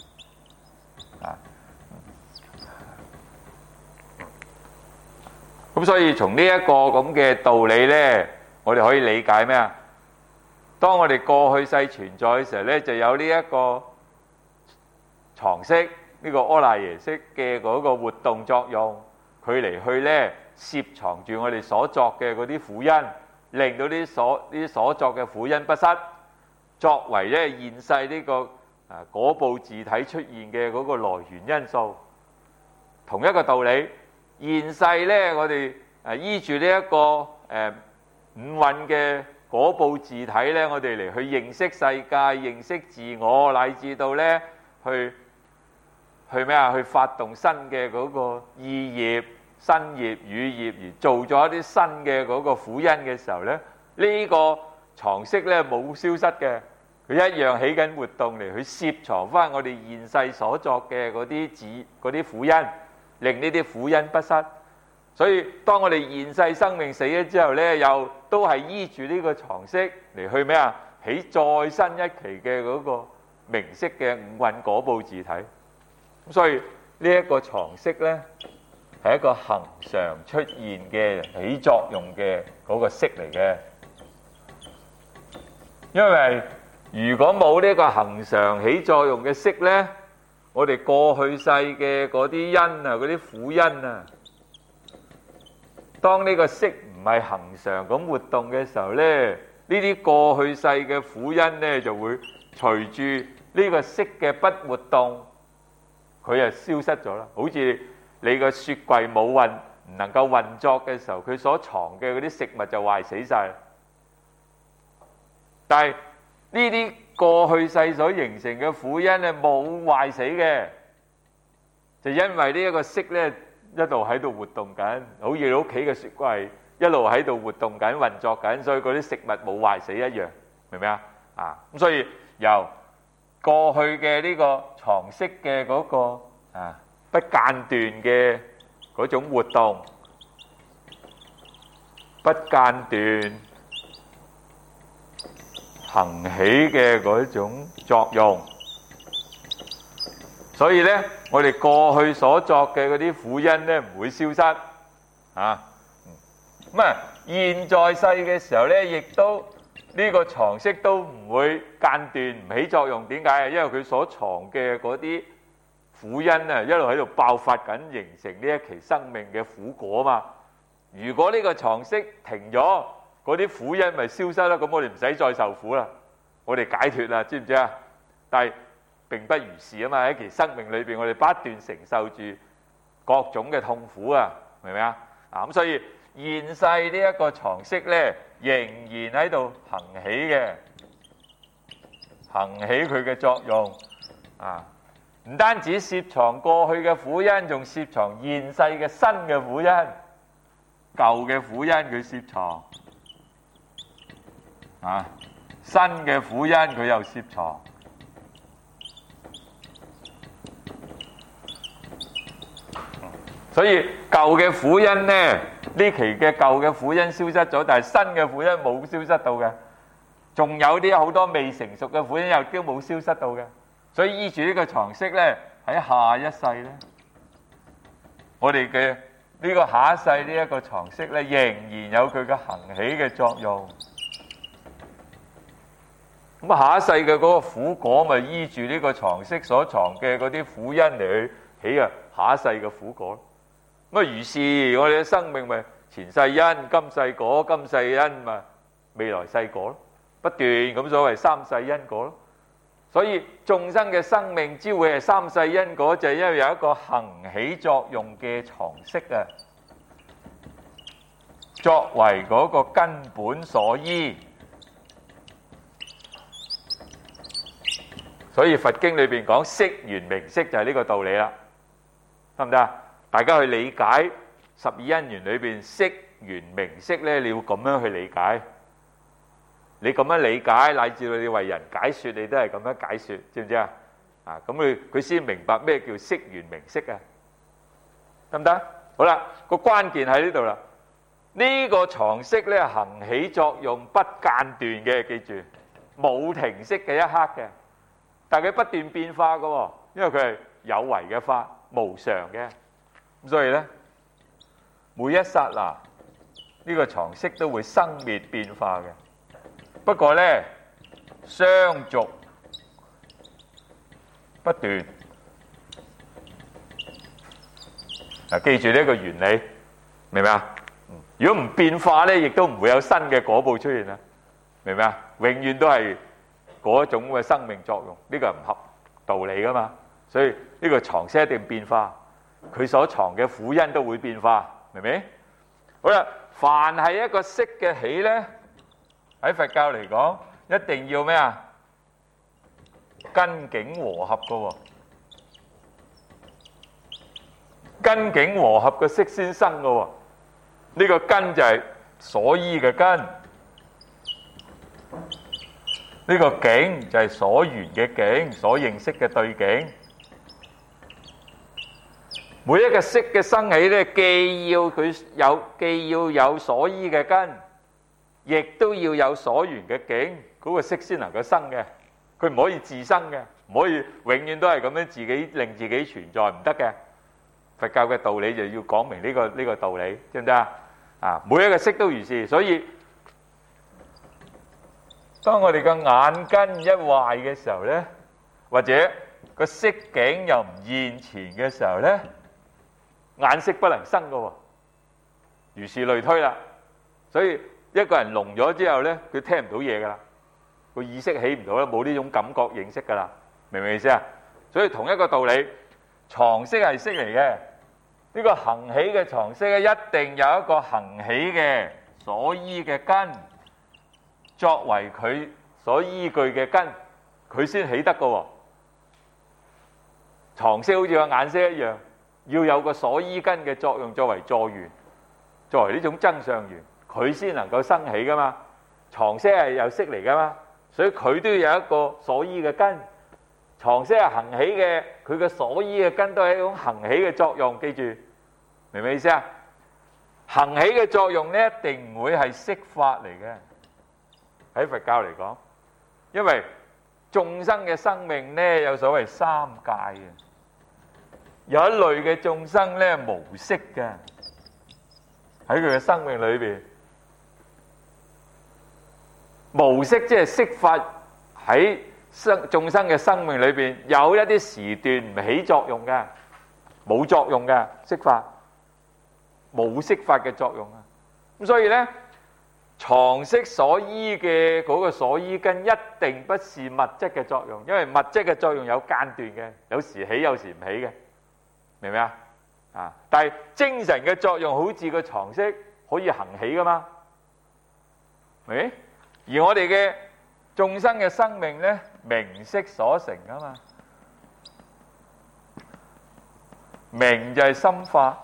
咁所以從呢一個咁嘅道理呢，我哋可以理解咩啊？當我哋過去世存在嘅時候呢，就有呢一個藏識，呢個阿賴耶識嘅嗰個活動作用，佢嚟去呢攝藏住我哋所作嘅嗰啲苦因，令到呢啲所作嘅苦因不失，作為呢現世呢個果報自體出現嘅嗰個來源因素。同一個道理，現世呢我哋依住呢一個五蘊嘅果報自體呢，我哋嚟去認識世界、認識自我，乃至到呢去發動新嘅嗰個意業、新業、語業，而做咗一啲新嘅嗰個苦因嘅時候呢，呢個藏識呢冇消失嘅，佢一樣起緊活動嚟去攝藏翻我哋現世所作嘅嗰啲苦因，令呢啲苦因不失。所以當我哋現世生命死咗之後呢，又都係依住呢個藏識嚟去咩啊？起再新一期嘅嗰個名色嘅五蘊果報自體。所以呢一個藏識呢，係一個恆常出現嘅起作用嘅嗰個識嚟嘅。因為如果冇呢個恆常起作用嘅識呢，我哋過去世嘅嗰啲因啊，嗰啲苦因啊，當呢個識唔係恆常咁活動嘅時候呢，呢啲過去世嘅苦因呢，就會隨住呢個識嘅不活動，佢就消失咗啦。好似你個雪櫃冇唔能夠運作嘅時候，佢所藏嘅嗰啲食物就壞死晒。但係呢啲過去世所形成嘅苦因咧，冇壞死嘅，就因為呢一個識咧一路喺度活動緊，好似你屋企嘅雪櫃一路喺度活動緊、運作緊，所以嗰啲食物冇壞死一樣，明唔明啊？咁所以由過去嘅呢個藏識嘅嗰個不間斷嘅嗰種活動，不間斷行起嘅嗰種作用，所以呢，我哋過去所作嘅嗰啲苦因呢，唔會消失咁現在世嘅時候呢，亦都呢個藏識都唔會間斷唔起作用。點解啊？因為佢所藏嘅嗰啲苦因啊，一路喺度爆發緊，形成呢一期生命嘅苦果嘛。如果呢個藏識停咗，嗰啲苦因咪消失啦，咁我哋唔使再受苦啦，我哋解脫啦，知唔知啊？但係並不如是啊嘛，喺其生命裏邊，我哋不斷承受住各種嘅痛苦啊，明唔明啊？咁所以現世呢一個藏識咧，仍然喺度行起嘅，行起佢嘅作用唔單止攝藏過去嘅苦因，仲攝藏現世嘅新嘅苦因，舊嘅苦因佢攝藏新嘅苦因佢又攝藏，所以舊嘅苦因呢，呢期嘅舊嘅苦因消失咗，但係新嘅苦因冇消失到嘅，仲有啲好多未成熟嘅苦因又都冇消失到嘅，所以依住呢個藏識呢，喺下一世呢，我哋嘅呢個下一世呢一個藏識呢，仍然有佢嘅行起嘅作用。咁下一世嘅嗰個苦果咪依住呢個藏識所藏嘅嗰啲苦因嚟去起下一世嘅苦果。咁如是我哋嘅生命咪前世因、今世果、今世因咪未來世果咯，不斷咁所謂三世因果咯。所以眾生嘅生命只會係三世因果，就係因為有一個行起作用嘅藏識作為嗰個根本所依。所以佛經裏邊講識緣名色就係呢個道理啦，得唔得啊？大家去理解十二因緣裏邊識緣名色咧，你要咁樣去理解。你咁樣理解，乃至到你為人解說，你都係咁樣解說，知唔知啊？咁佢先明白咩叫識緣名色啊？得唔得？好啦，個關鍵喺呢度啦。 呢個床飾咧行起作用不間斷嘅，記住冇停息嘅一刻嘅，但係佢不斷變化嘅，因為佢係有為嘅法，無常嘅，咁所以咧每一剎那呢個床飾都會生滅變化嘅。不過咧相續不斷。嗱，記住呢個原理，明唔明啊？如果唔變化咧，亦都唔會有新嘅果報出現啦，明唔明啊？永遠都係嗰種嘅生命作用，呢個係唔合道理噶嘛。所以呢個床飾一定變化，佢所藏嘅苦因都會變化，明唔明？好啦，凡係一個色嘅起咧，喺佛教嚟講，一定要咩啊？根境和合噶喎。根境和合嘅色先生嘅喎，呢個根就係所依嘅根，呢個境就係所緣嘅境，所認識嘅對境。每一個色嘅生起咧，既要有所依嘅根，亦都要有所緣嘅境，嗰個色先能夠生嘅。佢唔可以自生嘅，唔可以永遠都係咁樣自己令自己存在，唔得嘅。佛教嘅道理就要講明呢個道理，知唔知啊？啊，每一個色都如是，所以當我哋個眼根一壞嘅時候咧，或者個色境又唔現前嘅時候咧，眼色不能生㗎喎，如是類推啦。所以一個人聾咗之後咧，佢聽唔到嘢㗎啦，個意識起唔到啦，冇呢種感覺認識㗎啦，明唔明意思啊？所以同一個道理。床飾係色嚟嘅，呢個行起嘅床飾咧，一定有一個行起嘅所依嘅根，作為佢所依據嘅根，佢先起得㗎喎。床飾好似個眼色一樣，要有個所依根嘅作用作為助緣，作為呢種增上緣，佢先能夠生起㗎嘛。床飾係有色嚟㗎嘛，所以佢都要有一個所依嘅根。床飾係行起嘅，佢嘅所依嘅根都係一種行起嘅作用，記住，明唔明意思啊？行起嘅作用咧，一定唔會係色法嚟嘅。喺佛教嚟講，因為眾生嘅生命咧有所謂三界嘅，有一類嘅眾生咧無色嘅，喺佢嘅生命裏邊，無色即係色法喺眾生嘅生命裏邊有一啲時段唔起作用嘅，冇作用嘅色法，冇色法嘅作用啊。咁所以咧，床飾所依嘅嗰個所依根一定不是物質嘅作用，因為物質嘅作用有間斷嘅，有時起有時唔起嘅，明唔明啊？啊！但係精神嘅作用好似個床飾可以行起噶嘛，明？而我哋嘅眾生嘅生命咧，名色所成啊嘛，名就係心法，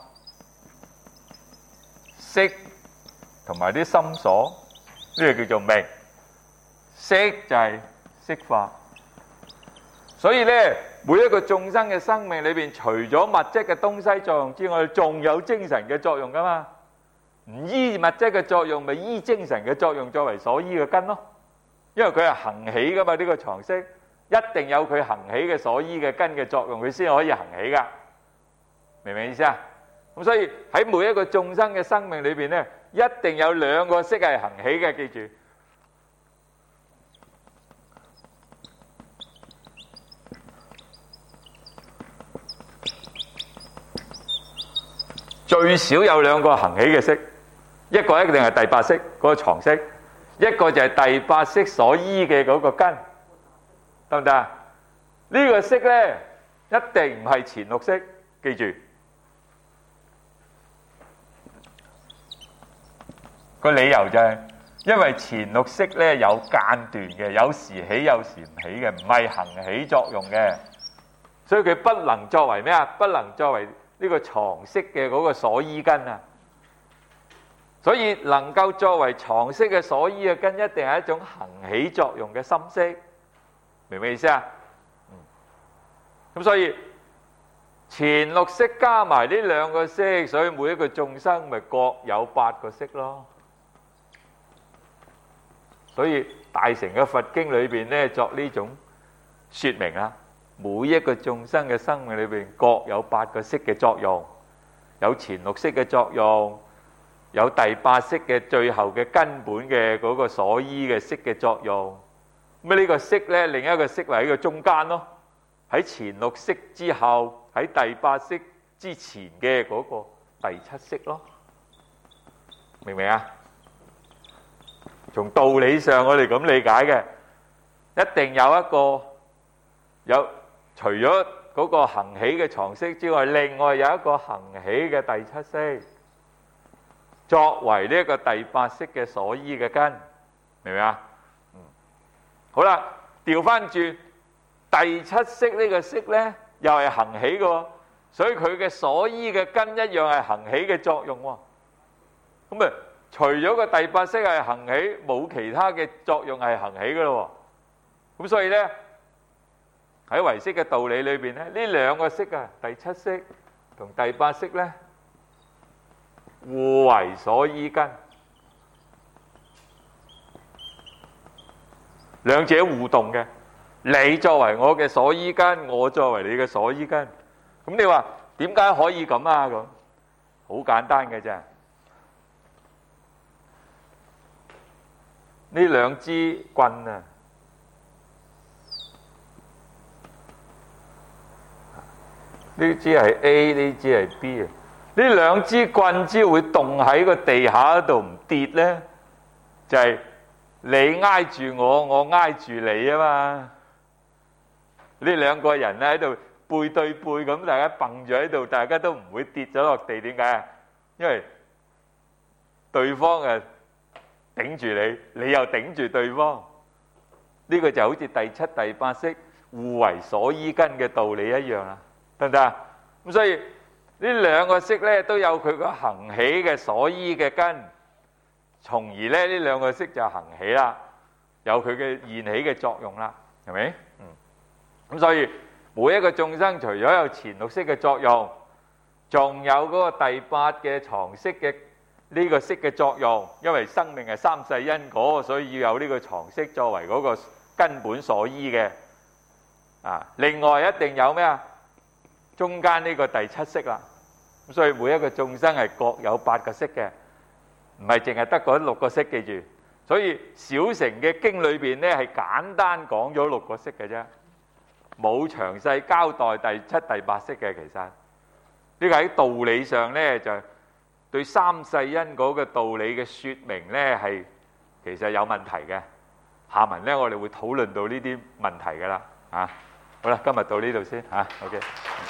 色同埋啲心所，呢個叫做名，色就係色法。所以咧，每一個眾生嘅生命裏邊，除咗物質嘅東西作用之外，仲有精神嘅作用噶嘛。唔依物質嘅作用，咪依精神嘅作用作為所依嘅根咯。因為佢係行起噶嘛，呢個床飾一定有佢行起嘅所依嘅根嘅作用，佢先可以行起噶，明唔明意思啊？咁所以喺每一個眾生嘅生命裏邊咧，一定有兩個色係行起嘅，記住。最少有兩個行起嘅色，一個一定係第八識嗰個床飾，一個就係第八識所依嘅嗰個根，得唔得啊？呢個色咧一定唔係前六識，記住個理由就係因為前六識咧有間斷嘅，有時起有時唔起嘅，唔係行起作用嘅，所以佢不能作為咩啊？不能作為呢個床飾嘅嗰個所依根啊，所以能夠作為床飾嘅所依嘅根，一定係一種行起作用嘅心識，明唔明意思啊？咁所以前六識加埋呢兩個識，所以每一個眾生咪各有8個識咯。所以大乘嘅佛經裏邊咧作呢種説明啦，每一個眾生嘅生命裏邊各有8個識嘅作用，有前六識嘅作用，有第8識嘅最後嘅根本嘅嗰個所依嘅識嘅作用。咁呢個識咧，另一個識為喺個中間咯，喺前六識之後，喺第8識之前嘅嗰個第7識咯，明唔明啊？從道理上我哋咁理解嘅，一定有一個除咗嗰個行起嘅床識之外，另外有一個行起嘅第7識，作為呢一個第8識嘅所依嘅根，明唔明啊？好啦，調翻轉第7識呢個識呢，又係行起嘅，所以佢嘅所依嘅根一樣係行起嘅作用喎。咁啊，除咗個第8識係行起，冇其他嘅作用係行起嘅咯。咁所以呢，喺唯識嘅道理裏邊呢，呢兩個識啊，第7識同第8識呢，互為所依根，兩者互動嘅。你作為我嘅所依根，我作為你嘅所依根。咁你話點解可以咁啊？咁好簡單嘅啫。呢兩支棍啊，呢支係 A， 呢支係 B 啊。呢兩支棍之會動喺個地下度唔跌呢，就係你挨住我，我挨住你啊嘛。呢兩個人咧喺度背對背咁，大家蹦住喺度，大家都唔會跌咗落地。點解啊？因為對方啊頂住你，你又頂住對方。呢個就好似第7、第8識互為所依根嘅道理一樣啦，得唔得啊？咁所以呢兩個識咧都有佢個行起嘅所依嘅根，從而咧呢兩個識就行起啦，有佢嘅現起嘅作用啦，係咪？咁所以每一個眾生除咗有前六識嘅作用，仲有嗰個第8嘅床識嘅呢個識嘅作用。因為生命係三世因果，所以要有呢個床識作為嗰個根本所依嘅。另外一定有咩啊？中間呢個第7識啦。咁所以每一個眾生係各有8個識嘅，唔係淨係得嗰6個識，記住。所以小乘嘅經裏邊咧係簡單講咗6個識嘅啫。冇詳細交代第7、第8識嘅。其實呢個喺道理上呢，就對三世因果嘅道理嘅説明呢，係其實有問題嘅。下文呢，我哋會討論到呢啲問題㗎啦。好啦，今日到呢度先嚇。OK。